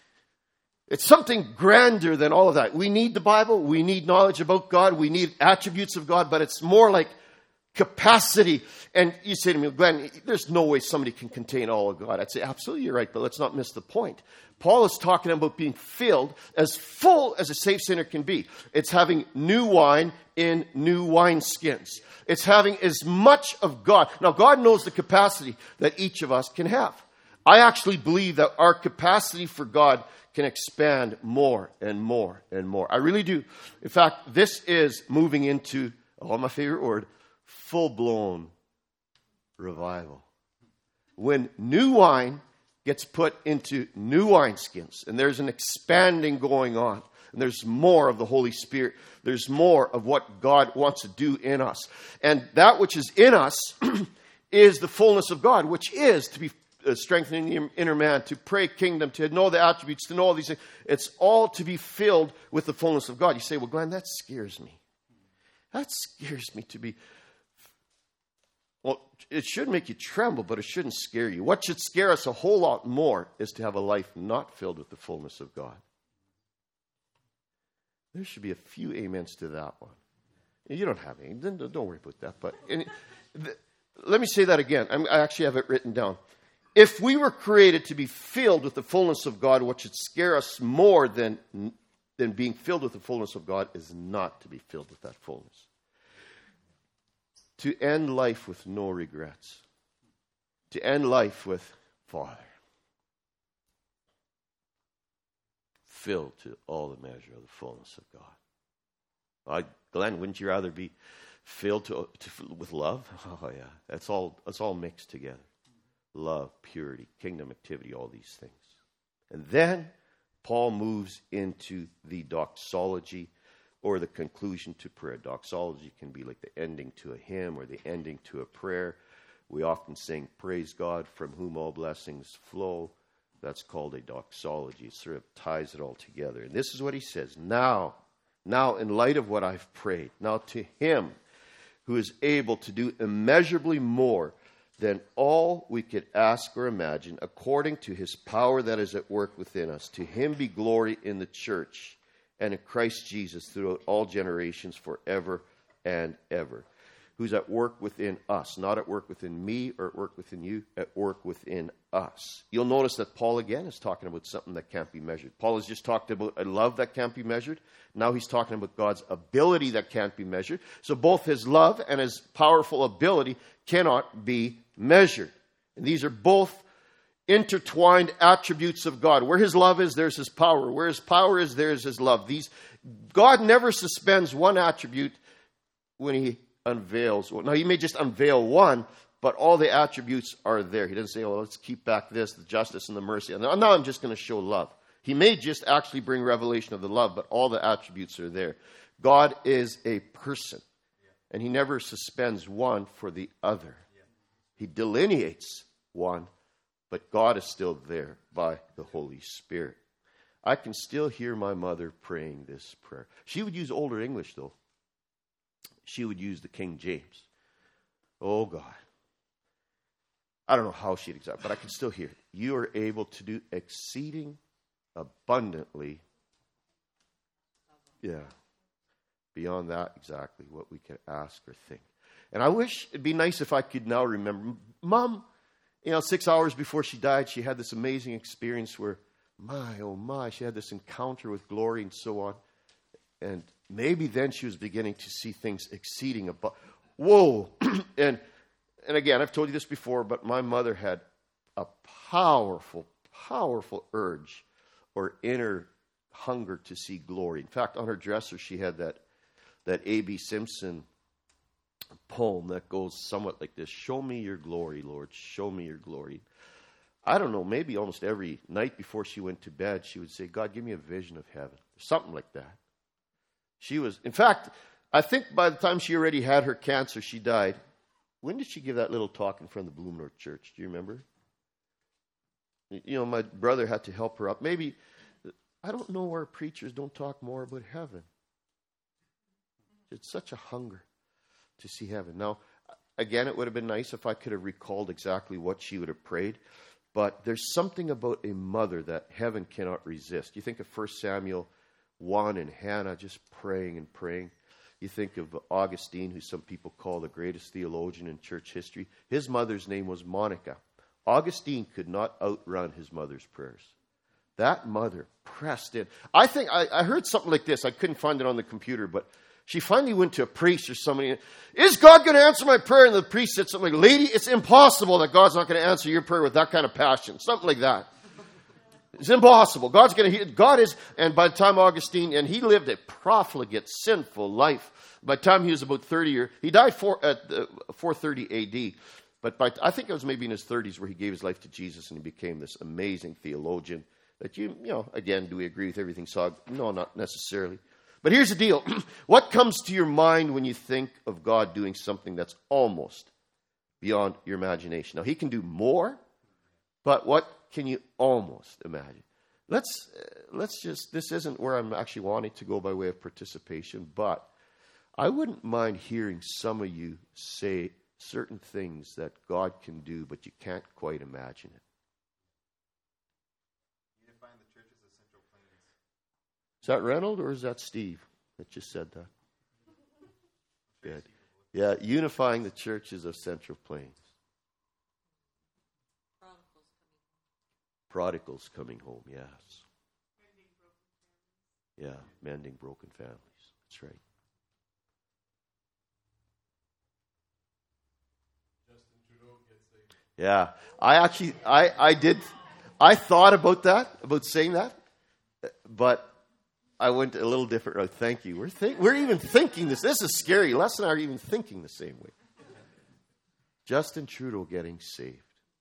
it's something grander than all of that. We need the Bible. We need knowledge about God. We need attributes of God, but it's more like capacity. And you say to me, Glenn, there's no way somebody can contain all of God. I'd say, absolutely, you're right, but let's not miss the point. Paul is talking about being filled as full as a safe sinner can be. It's having new wine in new wineskins. It's having as much of God. Now, God knows the capacity that each of us can have. I actually believe that our capacity for God can expand more and more and more. I really do. In fact, this is moving into, oh, my favorite word, full-blown revival. When new wine gets put into new wineskins, and there's an expanding going on, and there's more of the Holy Spirit, there's more of what God wants to do in us. And that which is in us is the fullness of God, which is to be uh, strengthening the inner man, to pray kingdom, to know the attributes, to know all these things. It's all to be filled with the fullness of God. You say, well, Glenn, that scares me. That scares me to be... Well, it should make you tremble, but it shouldn't scare you. What should scare us a whole lot more is to have a life not filled with the fullness of God. There should be a few amens to that one. You don't have any. Don't worry about that. But and, th- let me say that again. I'm, I actually have it written down. If we were created to be filled with the fullness of God, what should scare us more than, than being filled with the fullness of God is not to be filled with that fullness. To end life with no regrets. To end life with, Father, filled to all the measure of the fullness of God. Uh, Glenn, wouldn't you rather be filled to, to, with love? Oh yeah, that's all. That's all mixed together. Love, purity, kingdom activity, all these things. And then Paul moves into the doxology, or the conclusion to prayer. Doxology can be like the ending to a hymn or the ending to a prayer. We often sing, praise God from whom all blessings flow. That's called a doxology. It sort of ties it all together. And this is what he says. Now, now in light of what I've prayed, now to him who is able to do immeasurably more than all we could ask or imagine, according to his power that is at work within us. To him be glory in the church and in Christ Jesus throughout all generations forever and ever. Who's at work within us, not at work within me or at work within you, at work within us. You'll notice that Paul again is talking about something that can't be measured. Paul has just talked about a love that can't be measured. Now he's talking about God's ability that can't be measured. So both his love and his powerful ability cannot be measured. And these are both intertwined attributes of God. Where his love is, there's his power. Where his power is, there's his love. These God never suspends one attribute when he unveils. Now, he may just unveil one, but all the attributes are there. He doesn't say, oh, let's keep back this, the justice and the mercy. And now I'm just going to show love. He may just actually bring revelation of the love, but all the attributes are there. God is a person, and he never suspends one for the other. He delineates one, but God is still there by the Holy Spirit. I can still hear my mother praying this prayer. She would use older English, though. She would use the King James. Oh, God. I don't know how she'd exact, but I can still hear it. You are able to do exceeding abundantly. Yeah. Beyond that, exactly what we can ask or think. And I wish it'd be nice if I could now remember. Mom, you know, six hours before she died, she had this amazing experience where, my, oh my, she had this encounter with glory and so on. And maybe then she was beginning to see things exceeding above. Whoa. and and again, I've told you this before, but my mother had a powerful, powerful urge or inner hunger to see glory. In fact, on her dresser, she had that, that A B Simpson poem that goes somewhat like this. Show me your glory, Lord. Show me your glory. I don't know, maybe almost every night before she went to bed, she would say, God, give me a vision of heaven. Something like that. She was, in fact, I think by the time she already had her cancer, she died. When did she give that little talk in front of the Bloom North Church? Do you remember? You know, my brother had to help her up. Maybe, I don't know where preachers don't talk more about heaven. It's such a hunger to see heaven. Now, again, it would have been nice if I could have recalled exactly what she would have prayed. But there's something about a mother that heaven cannot resist. You think of First Samuel one and Hannah just praying and praying. You think of Augustine, who some people call the greatest theologian in church history. His mother's name was Monica. Augustine could not outrun his mother's prayers. That mother pressed in. I think I, I heard something like this. I couldn't find it on the computer, but she finally went to a priest or somebody. Is God going to answer my prayer? And the priest said something like, lady, it's impossible that God's not going to answer your prayer with that kind of passion. Something like that. It's impossible. God's going to hear. God is, and by the time Augustine, and he lived a profligate, sinful life. By the time he was about thirty, or he died four, at uh, four thirty A D. But by, I think it was maybe in his thirties where he gave his life to Jesus and he became this amazing theologian. That you, you know, again, do we agree with everything Saw? No, not necessarily. But here's the deal. What comes to your mind when you think of God doing something that's almost beyond your imagination? Now, he can do more, but what can you almost imagine? Let's uh, let's just, this isn't where I'm actually wanting to go by way of participation, but I wouldn't mind hearing some of you say certain things that God can do, but you can't quite imagine it. You define the church as a Central Plains. Is that Reynold or is that Steve that just said that? Good. Yeah, unifying the churches of Central Plains. Prodigals coming home, yes. Yeah, mending broken families. That's right. Justin Trudeau gets a Yeah, I actually, I, I did, I thought about that, about saying that, but I went a little different. Oh, thank you. We're think, we're even thinking this. This is scary. Les and I are even thinking the same way. Justin Trudeau getting saved.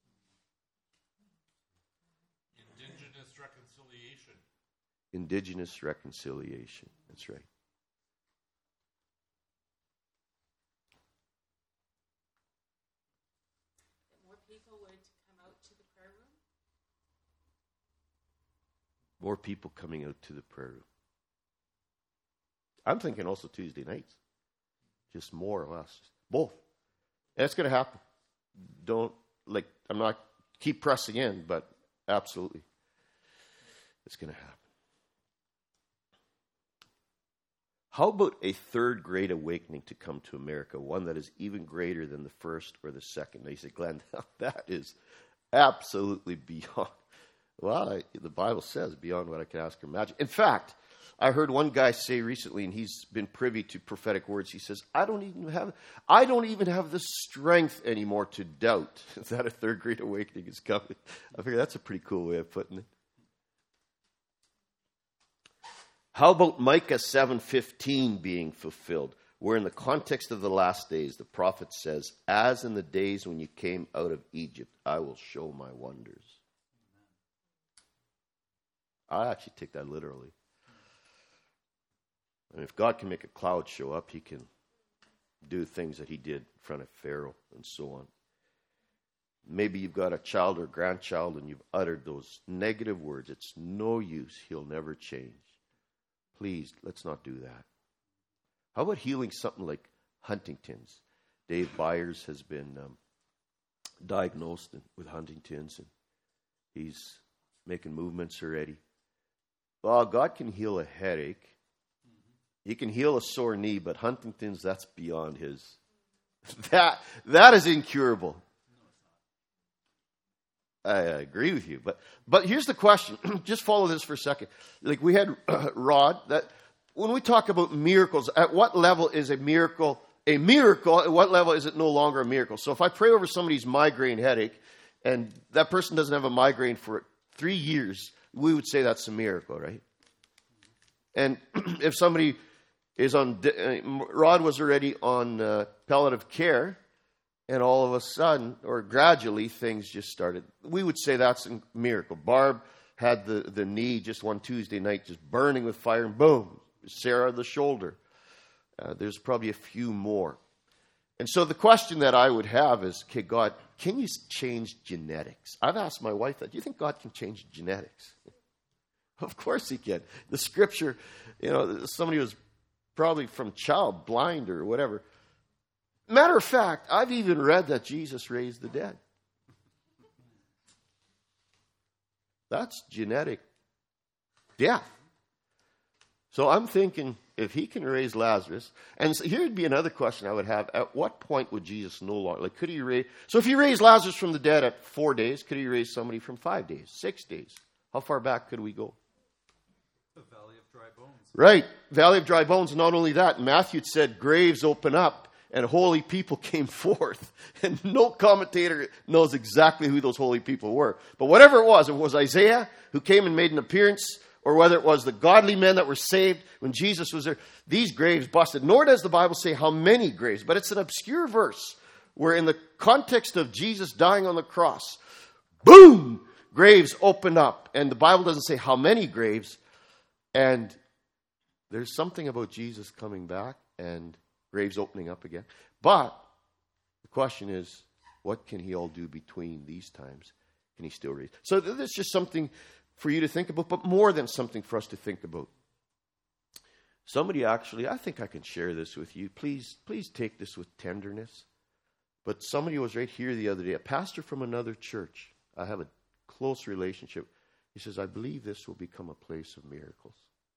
Indigenous reconciliation. Indigenous reconciliation. That's right. people would come out to the prayer room? More people coming out to the prayer room. I'm thinking also Tuesday nights. Just more or less. Both. And it's going to happen. Don't, like, I'm not, keep pressing in, but absolutely. It's going to happen. How about a third great awakening to come to America, one that is even greater than the first or the second? Now you say, Glenn, that is absolutely beyond, well, I, the Bible says beyond what I can ask or imagine. In fact, I heard one guy say recently, and he's been privy to prophetic words, he says, I don't even have, I don't even have the strength anymore to doubt that a third great awakening is coming. I figure that's a pretty cool way of putting it. How about Micah seven fifteen being fulfilled, where in the context of the last days, the prophet says, as in the days when you came out of Egypt, I will show my wonders. I actually take that literally. And if God can make a cloud show up, he can do things that he did in front of Pharaoh and so on. Maybe you've got a child or grandchild and you've uttered those negative words. It's no use. He'll never change. Please, let's not do that. How about healing something like Huntington's? Dave Byers has been um, diagnosed with Huntington's, and he's making movements already. Well, God can heal a headache. He can heal a sore knee, but Huntington's, that's beyond his. That, that is incurable. I agree with you, but but here's the question. Just follow this for a second. Like we had uh, Rod. That when we talk about miracles, at what level is a miracle a miracle? At what level is it no longer a miracle? So if I pray over somebody's migraine headache, and that person doesn't have a migraine for three years, we would say that's a miracle, right? And if somebody is on, uh, Rod was already on uh, palliative care. And all of a sudden, or gradually, things just started. We would say that's a miracle. Barb had the, the knee just one Tuesday night just burning with fire, and boom, Sarah the shoulder. Uh, there's probably a few more. And so the question that I would have is, okay, God, can you change genetics? I've asked my wife that. Do you think God can change genetics? Of course he can. The scripture, you know, somebody was probably from child blind or whatever. Matter of fact, I've even read that Jesus raised the dead. That's genetic death. So I'm thinking, if he can raise Lazarus, and so here'd be another question I would have: at what point would Jesus no longer, like, could he raise? So if he raised Lazarus from the dead at four days, could he raise somebody from five days, six days? How far back could we go? The Valley of Dry Bones. Right, Valley of Dry Bones. And not only that, Matthew said graves open up. And holy people came forth. And no commentator knows exactly who those holy people were. But whatever it was, if it was Isaiah who came and made an appearance, or whether it was the godly men that were saved when Jesus was there, these graves busted. Nor does the Bible say how many graves, but it's an obscure verse where in the context of Jesus dying on the cross, boom, graves open up. And the Bible doesn't say how many graves. And there's something about Jesus coming back and graves opening up again. But the question is, what can he all do between these times? Can he still raise? So that's just something for you to think about, but more than something for us to think about. Somebody actually, I think I can share this with you. Please, please take this with tenderness. But somebody was right here the other day, a pastor from another church. I have a close relationship. He says, I believe this will become a place of miracles.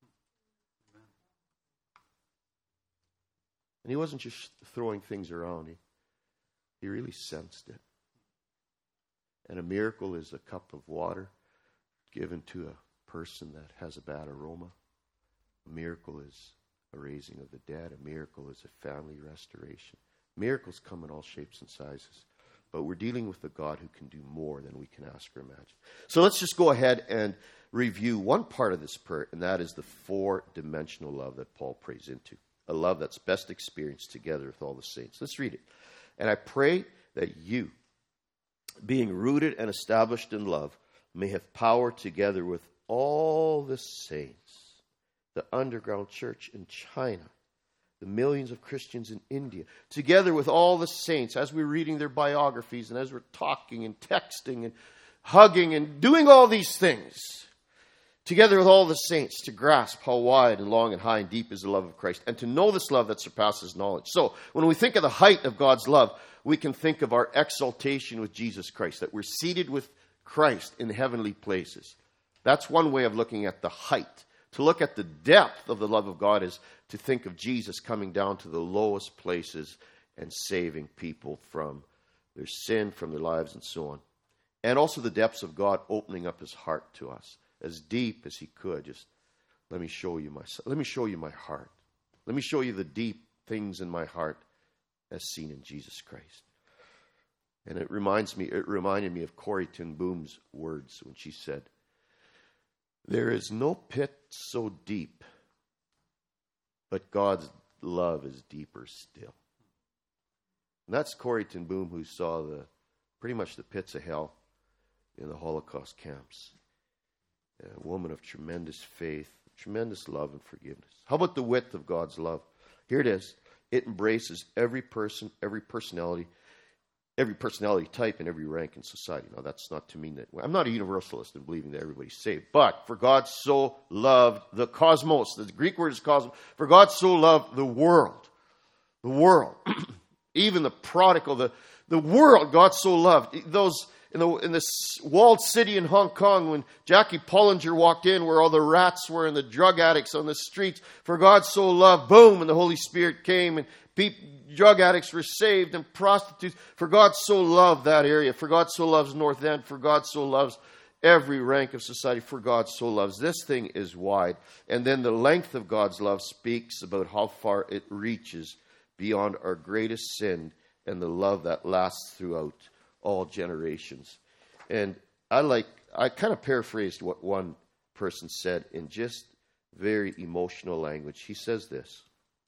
And he wasn't just throwing things around. He, he really sensed it. And a miracle is a cup of water given to a person that has a bad aroma. A miracle is a raising of the dead. A miracle is a family restoration. Miracles come in all shapes and sizes. But we're dealing with a God who can do more than we can ask or imagine. So let's just go ahead and review one part of this prayer, and that is the four-dimensional love that Paul prays into. A love that's best experienced together with all the saints. Let's read it. And I pray that you, being rooted and established in love, may have power together with all the saints, the underground church in China, the millions of Christians in India, together with all the saints, as we're reading their biographies and as we're talking and texting and hugging and doing all these things, together with all the saints, to grasp how wide and long and high and deep is the love of Christ, and to know this love that surpasses knowledge. So, when we think of the height of God's love, we can think of our exaltation with Jesus Christ, that we're seated with Christ in heavenly places. That's one way of looking at the height. To look at the depth of the love of God is to think of Jesus coming down to the lowest places and saving people from their sin, from their lives, and so on. And also the depths of God opening up his heart to us as deep as he could. Just let me show you my, let me show you my heart. Let me show you the deep things in my heart as seen in Jesus Christ. And it reminds me, it reminded me of Corrie ten Boom's words when she said, "There is no pit so deep, but God's love is deeper still." And that's Corrie ten Boom, who saw the pretty much the pits of hell in the Holocaust camps. A woman of tremendous faith, tremendous love and forgiveness. How about the width of God's love? Here it is. It embraces every person, every personality, every personality type, and every rank in society. Now, that's not to mean that I'm not a universalist in believing that everybody's saved. But for God so loved the cosmos, the Greek word is cosmos. For God so loved the world, the world, even the prodigal, the the world. God so loved those. In, the, in this walled city in Hong Kong, when Jackie Pullinger walked in, where all the rats were and the drug addicts on the streets, for God so loved, boom, and the Holy Spirit came, and people, drug addicts were saved, and prostitutes. For God so loved that area. For God so loves North End. For God so loves every rank of society. For God so loves. This thing is wide. And then the length of God's love speaks about how far it reaches beyond our greatest sin, and the love that lasts throughout all generations. And I like, I kind of paraphrased what one person said in just very emotional language. He says this: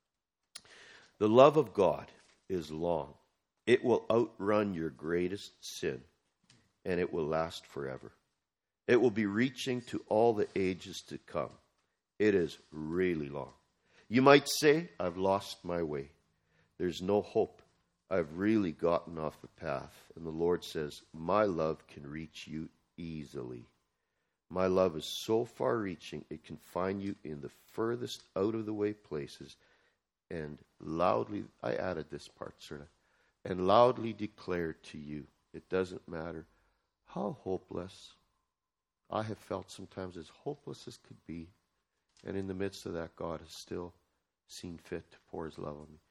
"The love of God is long. It will outrun your greatest sin, and it will last forever. It will be reaching to all the ages to come. It is really long. You might say, I've lost my way. There's no hope. I've really gotten off the path." And the Lord says, "My love can reach you easily. My love is so far reaching, it can find you in the furthest out of the way places, and loudly," I added this part, sort of, "and loudly declare to you, it doesn't matter how hopeless I have felt sometimes, as hopeless as could be. And in the midst of that, God has still seen fit to pour his love on me."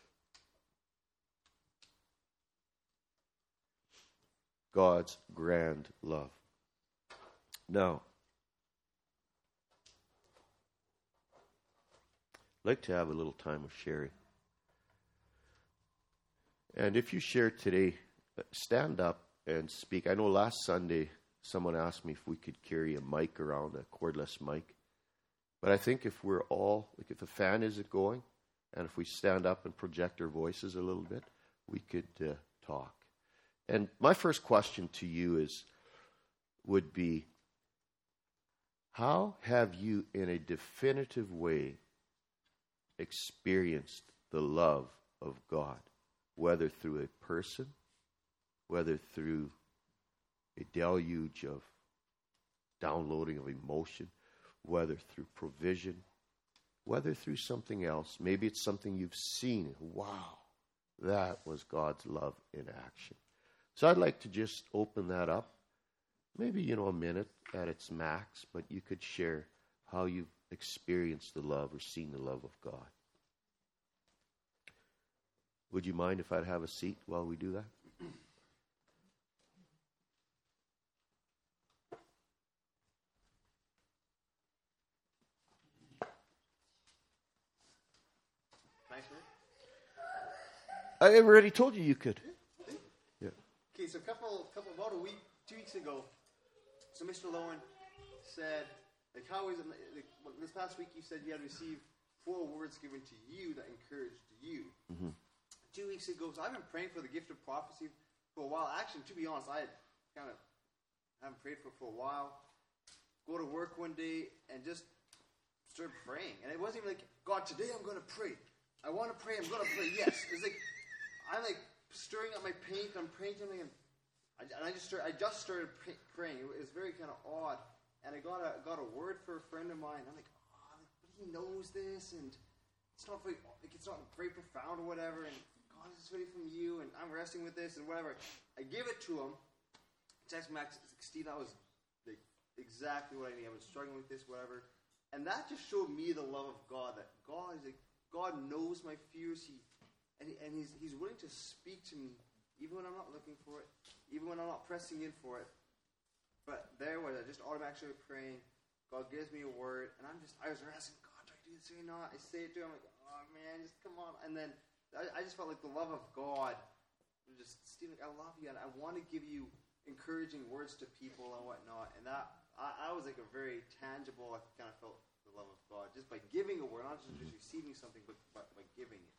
God's grand love. Now, I'd like to have a little time of sharing. And if you share today, stand up and speak. I know last Sunday someone asked me if we could carry a mic around, a cordless mic. But I think if we're all, like if the fan isn't going, and if we stand up and project our voices a little bit, we could uh, talk. And my first question to you is, would be, how have you in a definitive way experienced the love of God? Whether through a person, whether through a deluge of downloading of emotion, whether through provision, whether through something else. Maybe it's something you've seen. Wow, that was God's love in action. So I'd like to just open that up. Maybe, you know, a minute at its max, but you could share how you've experienced the love or seen the love of God. Would you mind if I'd have a seat while we do that? Thanks, Rick. I already told you you could. Yeah. Okay, so a couple, couple, about a week, two weeks ago, so Mister Lowen said, like, how is it, like, well, this past week you said you had received four words given to you that encouraged you. Mm-hmm. Two weeks ago, so I've been praying for the gift of prophecy for a while. Actually, to be honest, I kind of haven't prayed for for a while. Go to work one day and just start praying. And it wasn't even like, God, today I'm going to pray. I want to pray. I'm going to pray. Yes. It's like I'm like stirring up my paint. I'm praying to him, and I, and I just start, I just started pray, praying. It was very kind of odd, and I got a got a word for a friend of mine. I'm like, oh, but he knows this, and it's not very like it's not very profound or whatever. And God, this is really from you, and I'm wrestling with this and whatever. I give it to him. Text Max, Steve, that was like exactly what I need. I was struggling with this, whatever, and that just showed me the love of God. That God is like. God knows my fears, he, and, and he's, he's willing to speak to me, even when I'm not looking for it, even when I'm not pressing in for it. But there was I just automatically praying. God gives me a word, and I'm just, I was asking, God, do I do this or not? I say it to him, I'm like, oh man, just come on. And then I, I just felt like the love of God, just, Steve, like, I love you, and I want to give you encouraging words to people and whatnot. And that, I, I was like a very tangible, I kind of felt the love of God just by giving a word, not just, just receiving something, but by, by giving it.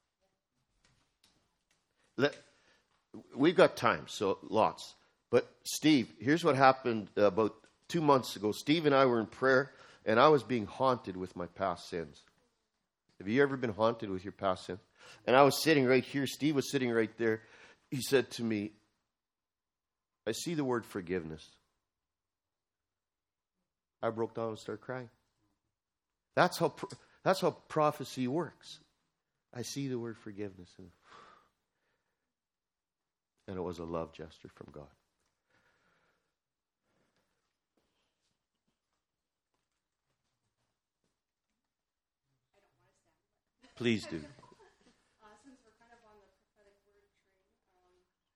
Let, we've got time, so lots. But Steve, here's what happened about two months ago. Steve and I were in prayer, and I was being haunted with my past sins. Have you ever been haunted with your past sins? And I was sitting right here. Steve was sitting right there. He said to me, I see the word forgiveness. I broke down and started crying. That's how that's how prophecy works. I see the word forgiveness. And, and it was a love gesture from God. Please do. Uh, since we're kind of on the prophetic word train, um,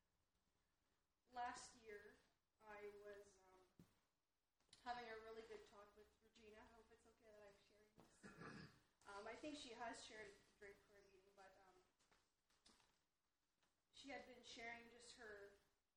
last year I was um, having a really good talk with Regina. I hope it's okay that I'm sharing this. Um, I think she has shared during prayer meeting, but um, she had been sharing just her,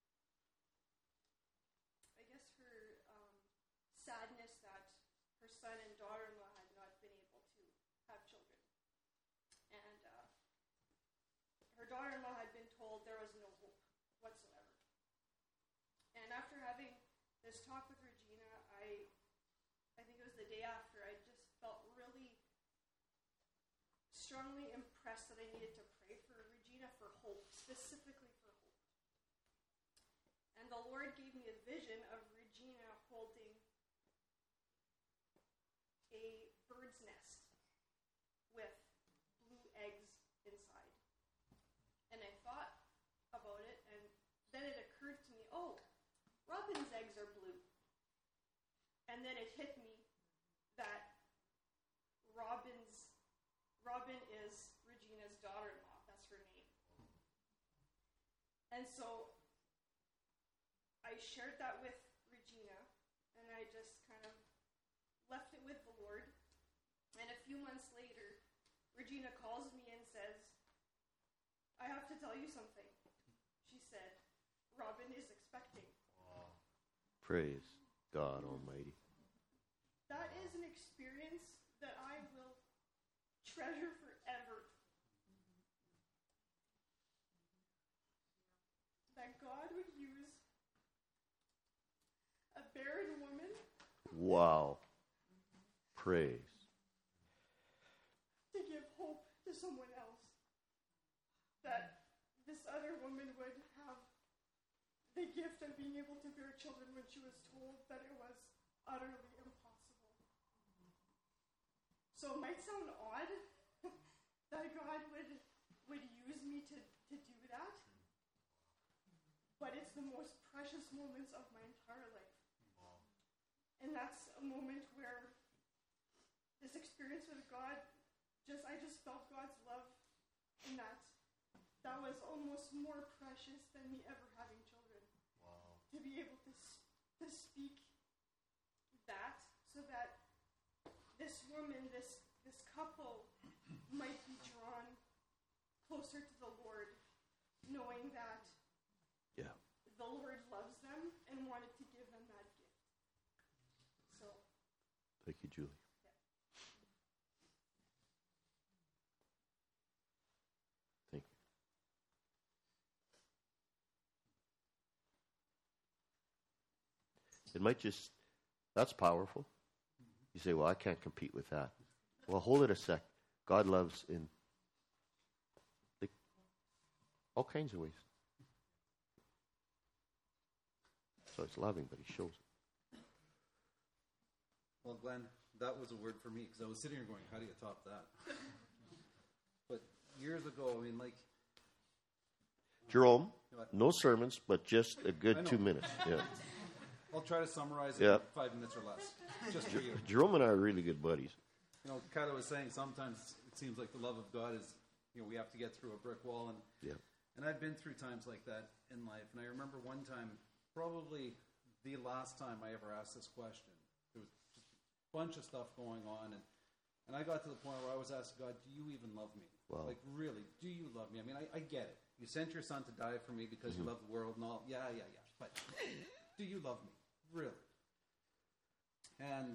I guess her um, sadness that her son and daughter-in-law had not been able to have children. And uh, her daughter-in-law had been told there was no hope whatsoever. And after having this talk with Regina, I, I think it was the day after, I just felt really strongly impressed that I needed to pray for Regina for hope, specifically for hope. And the Lord gave me a vision of Regina holding a bird's nest with eggs inside. And I thought about it, and then it occurred to me, oh, robin's eggs are blue. And then it hit me that Robin's Robin is Regina's daughter-in-law. That's her name. And so I shared that with Regina, and I just kind of left it with the Lord. And a few months later, Regina calls me and says, I have to tell you something. She said, Robin is expecting. Wow. Praise God Almighty. That is an experience that I will treasure forever. That God would use a barren woman. Wow. Praise. To give hope to someone else. That this other woman would have the gift of being able to bear children when she was told that it was utterly impossible. So it might sound odd that God would, would use me to, to do that, but it's the most precious moments of my entire life. And that's a moment where this experience with God, just I just felt God's love in that. That was almost more precious than me ever having children. Wow. To be able to to speak that, so that this woman, this this couple, might be drawn closer to the Lord, knowing that yeah. the Lord loves them and wanted to give them that gift. So. Thank you, Julie. It might just, that's powerful. You say, well, I can't compete with that. Well, hold it a sec. God loves in All kinds of ways. So it's loving, but he shows it. Well, Glenn, that was a word for me because I was sitting here going, how do you top that? But years ago, I mean, like... Jerome, no sermons, but just a good two minutes. Yeah. I'll try to summarize it Yeah. in five minutes or less, just for you. Jerome and I are really good buddies. You know, Kata was saying sometimes it seems like the love of God is, you know, we have to get through a brick wall. And Yeah. and I've been through times like that in life. And I remember one time, probably the last time I ever asked this question. There was just a bunch of stuff going on. And, and I got to the point where I was asking God, do you even love me? Wow. Like, really, do you love me? I mean, I, I get it. You sent your son to die for me because Mm-hmm. you love the world and all. Yeah, yeah, yeah. But do you love me? Really? And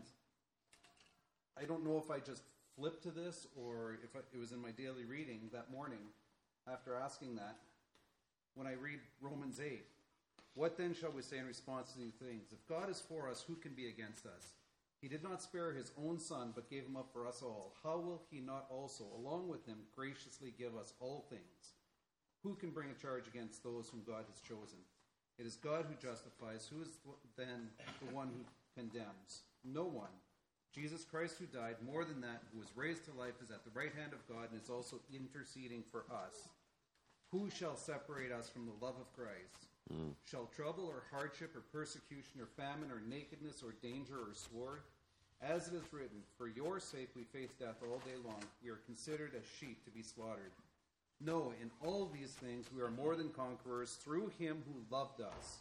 I don't know if I just flipped to this or if I, it was in my daily reading that morning after asking that. When I read Romans eight, what then shall we say in response to these things? If God is for us, who can be against us? He did not spare his own son, but gave him up for us all. How will he not also, along with him, graciously give us all things? Who can bring a charge against those whom God has chosen? It is God who justifies. Who is then the one who condemns? No one. Jesus Christ, who died, more than that, who was raised to life, is at the right hand of God and is also interceding for us. Who shall separate us from the love of Christ? Mm. Shall trouble or hardship or persecution or famine or nakedness or danger or sword? As it is written, for your sake we face death all day long. We are considered as sheep to be slaughtered. No, in all these things we are more than conquerors through him who loved us.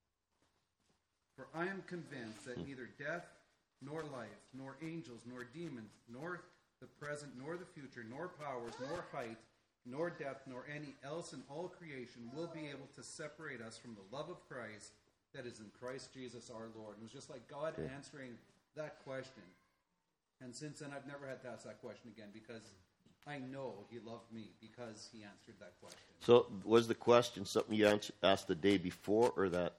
For I am convinced that neither death, nor life, nor angels, nor demons, nor the present, nor the future, nor powers, nor height, nor depth, nor any else in all creation will be able to separate us from the love of Christ that is in Christ Jesus our Lord. It was just like God Okay. answering that question. And since then, I've never had to ask that question again because I know he loved me because he answered that question. So was the question something you ans- asked the day before or that?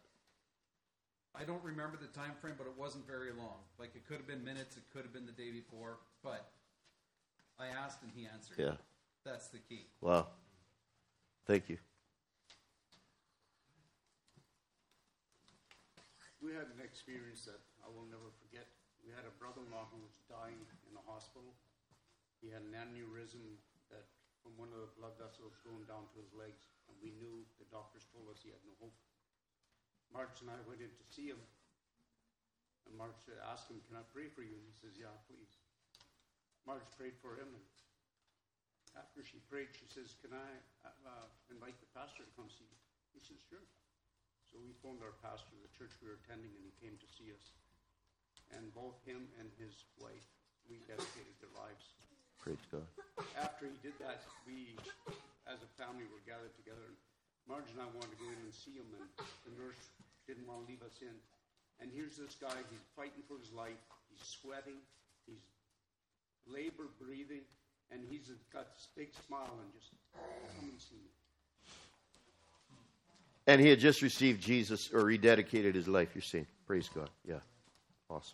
I don't remember the time frame, but it wasn't very long. Like, it could have been minutes, it could have been the day before, but I asked and he answered. Yeah. That's the key. Wow. Thank you. We had an experience that I will never forget. We had a brother-in-law who was dying in the hospital. He had an aneurysm that from one of the blood vessels going down to his legs, and we knew, the doctors told us he had no hope. March and I went in to see him, and March asked him, can I pray for you? And he says, yeah, please. March prayed for him, and after she prayed, she says, can I uh, invite the pastor to come see you? He says, sure. So we phoned our pastor, the church we were attending, and he came to see us. And both him and his wife rededicated their lives. Praise God. After he did that, we, as a family, were gathered together. And Marge and I wanted to go in and see him, and the nurse didn't want to leave us in. And here's this guy, he's fighting for his life. He's sweating. He's labor breathing. And he's got this big smile and just, come and see me. And he had just received Jesus or rededicated his life, you're saying. Praise God. Yeah. Awesome.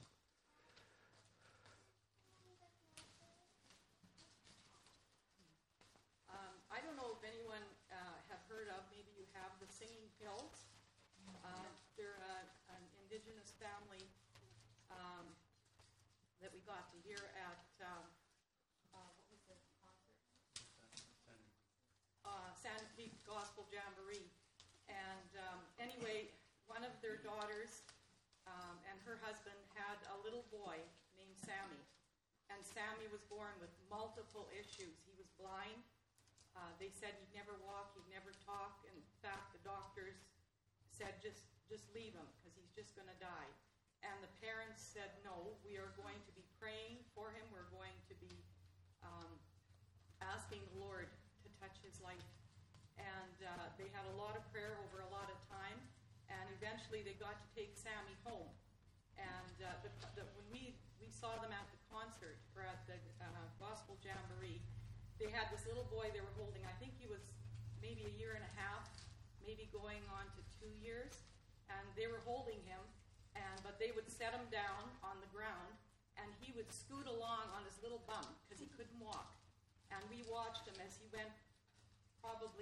Um, I don't know if anyone uh, have heard of, maybe you have, the Singing Hills. Uh, they're uh, an indigenous family um, that we got to hear at, um, uh, what was the concert? Uh, Santa Pete Gospel Jamboree. And um, anyway, one of their daughters um, and her husband had a little boy named Sammy. And Sammy was born with multiple issues. He was blind. Uh, they said he'd never walk, he'd never talk. In fact, the doctors said, just, just leave him because he's just going to die. And the parents said, no, we are going to be praying for him. We're going to be um, asking the Lord to touch his life. And uh, they had a lot of prayer over a lot of time, and eventually they got to take Sammy home. And uh, the, the, when we, we saw them at the concert, or at the uh, Gospel Jamboree, they had this little boy they were holding. I think he was maybe a year and a half, maybe going on to two years, and they were holding him, and but they would set him down on the ground, and he would scoot along on his little bum, because he couldn't walk. And we watched him as he went probably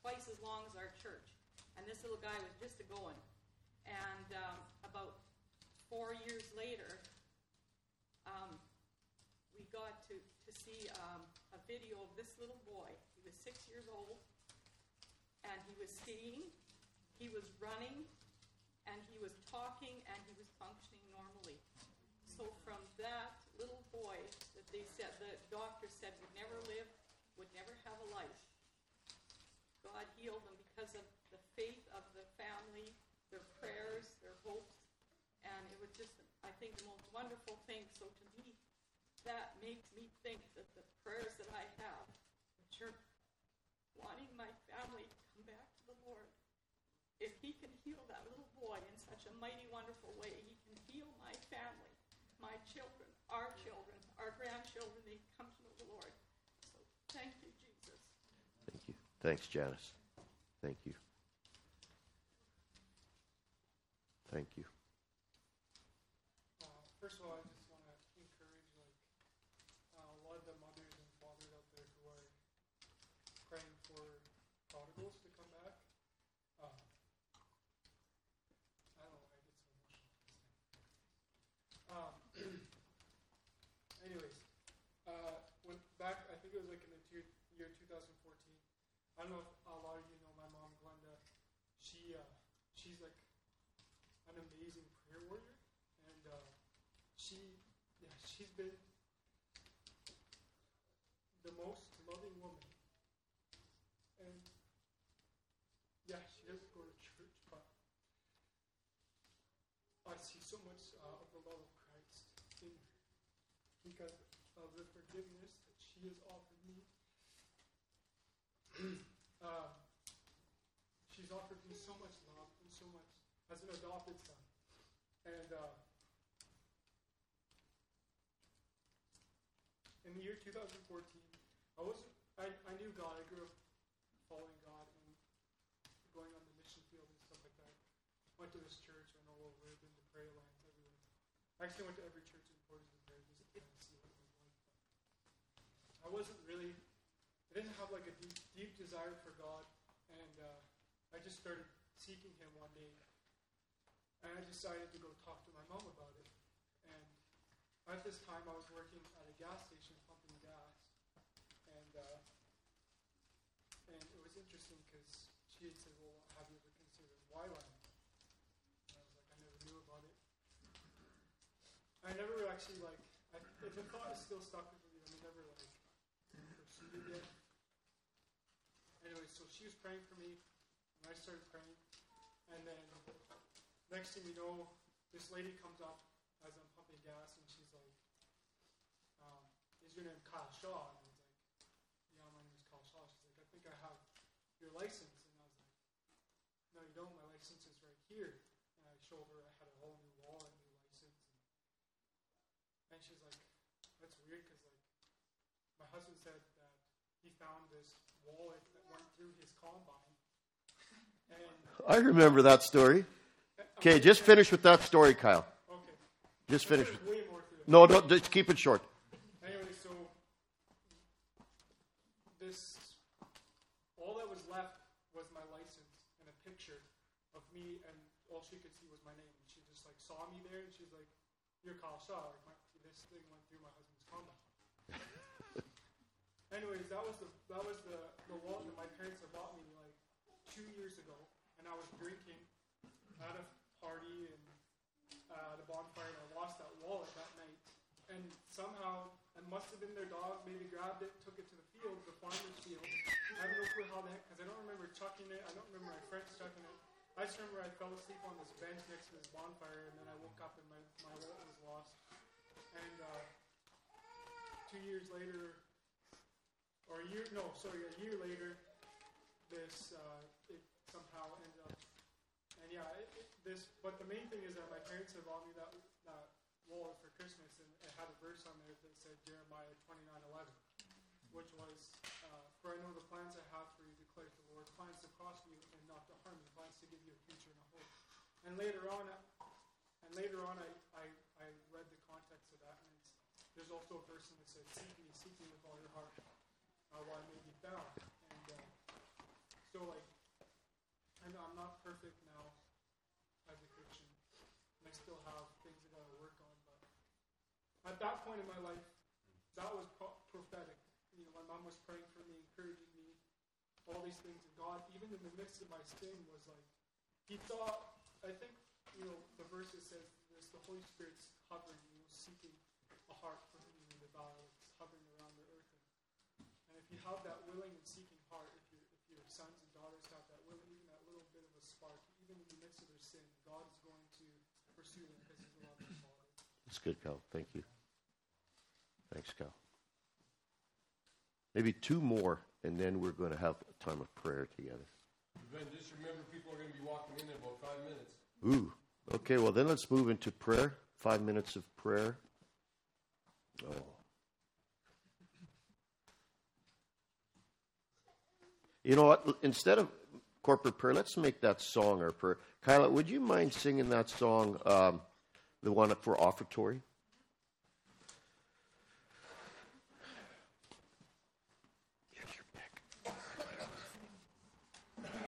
twice as long as our church. And this little guy was just a going. And um, about four years later, um, we got to, to see um, a video of this little boy. He was six years old, and he was skiing, he was running, and he was talking, and he was functioning normally. So from that little boy that they said, the doctor said would never live, would never have a life, God healed him because of the faith of the family, their prayers, their hopes, and it was just, I think, the most wonderful thing. So to me, that makes me think that the prayers that I have, which are wanting my family to come back to the Lord, if He can heal that little boy in such a mighty, wonderful way, He can heal my family, my children, our children, our grandchildren. They come to know the Lord. So thank you, Jesus. Thank you. Thanks, Janice. Thank you. Thank you. Uh, first of all, I just want to encourage like uh, a lot of the mothers and fathers out there who are praying for prodigals to come back. Uh, I don't know, I get so emotional. Um, anyways, uh, when back, I think it was like in the two, year two thousand fourteen. I don't know if a lot of you know my mom, Glenda. She uh, she's like an amazing prayer warrior, and uh, she yeah she's been the most loving woman. And yeah, she doesn't go to church, but I see so much uh, of the love of Christ in her because of the forgiveness that she has offered me. um, she's offered me so much love and so much as an adopted son. And uh, in the year two thousand fourteen, I wasn't. I, I knew God. I grew up following God and going on the mission field and stuff like that. Went to this church, went all over, been to prayer lines everywhere. I actually went to every church in Portishead just to kind of see what it was like. I wasn't really. I didn't have like a deep, deep desire for God, and uh, I just started seeking Him one day, and I decided to go talk to my mom about it. And at this time, I was working at a gas station pumping gas, and uh, and it was interesting because she had said, "Well, have you ever considered Y-Line?" And I was like, "I never knew about it." I never actually like. I, the thought is still stuck with me. I never like pursued it yet. Anyway, so she was praying for me, and I started praying, and then next thing you know, this lady comes up as I'm pumping gas, and she's like, um, "Is your name Kyle Shaw?" And I was like, "Yeah, my name is Kyle Shaw." She's like, "I think I have your license," and I was like, "No, you don't. My license is right here." And I showed her I had a whole new wallet, new license, and, and she's like, "That's weird, because like my husband said that he found this wallet that went through his combine." And I remember that story. Okay, just finish with that story, Kyle. Okay. Just finish. There's way more to it. No, don't, just keep it short. Anyway, so this, all that was left was my license and a picture of me, and all she could see was my name. And she just like saw me there, and she's like, "You're Kyle Shaw." Like my, this thing went through my husband's combine. Anyways, that was the that was the, the wallet that my parents had bought me like two years ago, and I was drinking at a party and uh, at a bonfire, and I lost that wallet that night. And somehow, it must have been their dog, maybe grabbed it, took it to the field, the farmer's field. I have no clue how the heck, because I don't remember chucking it. I don't remember my friends chucking it. I just remember I fell asleep on this bench next to this bonfire, and then I woke up and my, my wallet was lost. And uh, two years later, or a year, no, sorry, a year later, this, uh, it somehow ended up, and yeah, it, it, this, but the main thing is that my parents had bought me that, that wallet for Christmas, and it had a verse on there that said Jeremiah twenty-nine eleven, which was, uh, "For I know the plans I have for you, declares the Lord, plans to prosper you and not to harm you, plans to give you a future and a hope." And later on, and later on, I, I, I read the context of that, and it's, there's also a verse that said, "Seek me, seek me with all your heart, uh, while I may be found." And uh, so, like, perfect now as a Christian. And I still have things I got to work on. But at that point in my life, that was pro- prophetic. You know, my mom was praying for me, encouraging me, all these things. And God, even in the midst of my sin, was like, He thought, I think, you know, the verse that says this, the Holy Spirit's hovering, you know, seeking a heart for Him in the valley. It's hovering around the earth. And, and if you have that willing and seeking heart, if, you, if your sons and daughters have that willing, even that little bit of a spark, even in the midst of their sin, God is going to pursue them because He's a loving Father. That's good, Cal. Thank you. Thanks, Cal. Maybe two more, and then we're going to have a time of prayer together. Ben, just remember people are going to be walking in in about five minutes. Ooh. Okay, well, then let's move into prayer. Five minutes of prayer. Oh. You know what? Instead of corporate prayer, let's make that song our prayer. Kyla, would you mind singing that song, um, the one for offertory?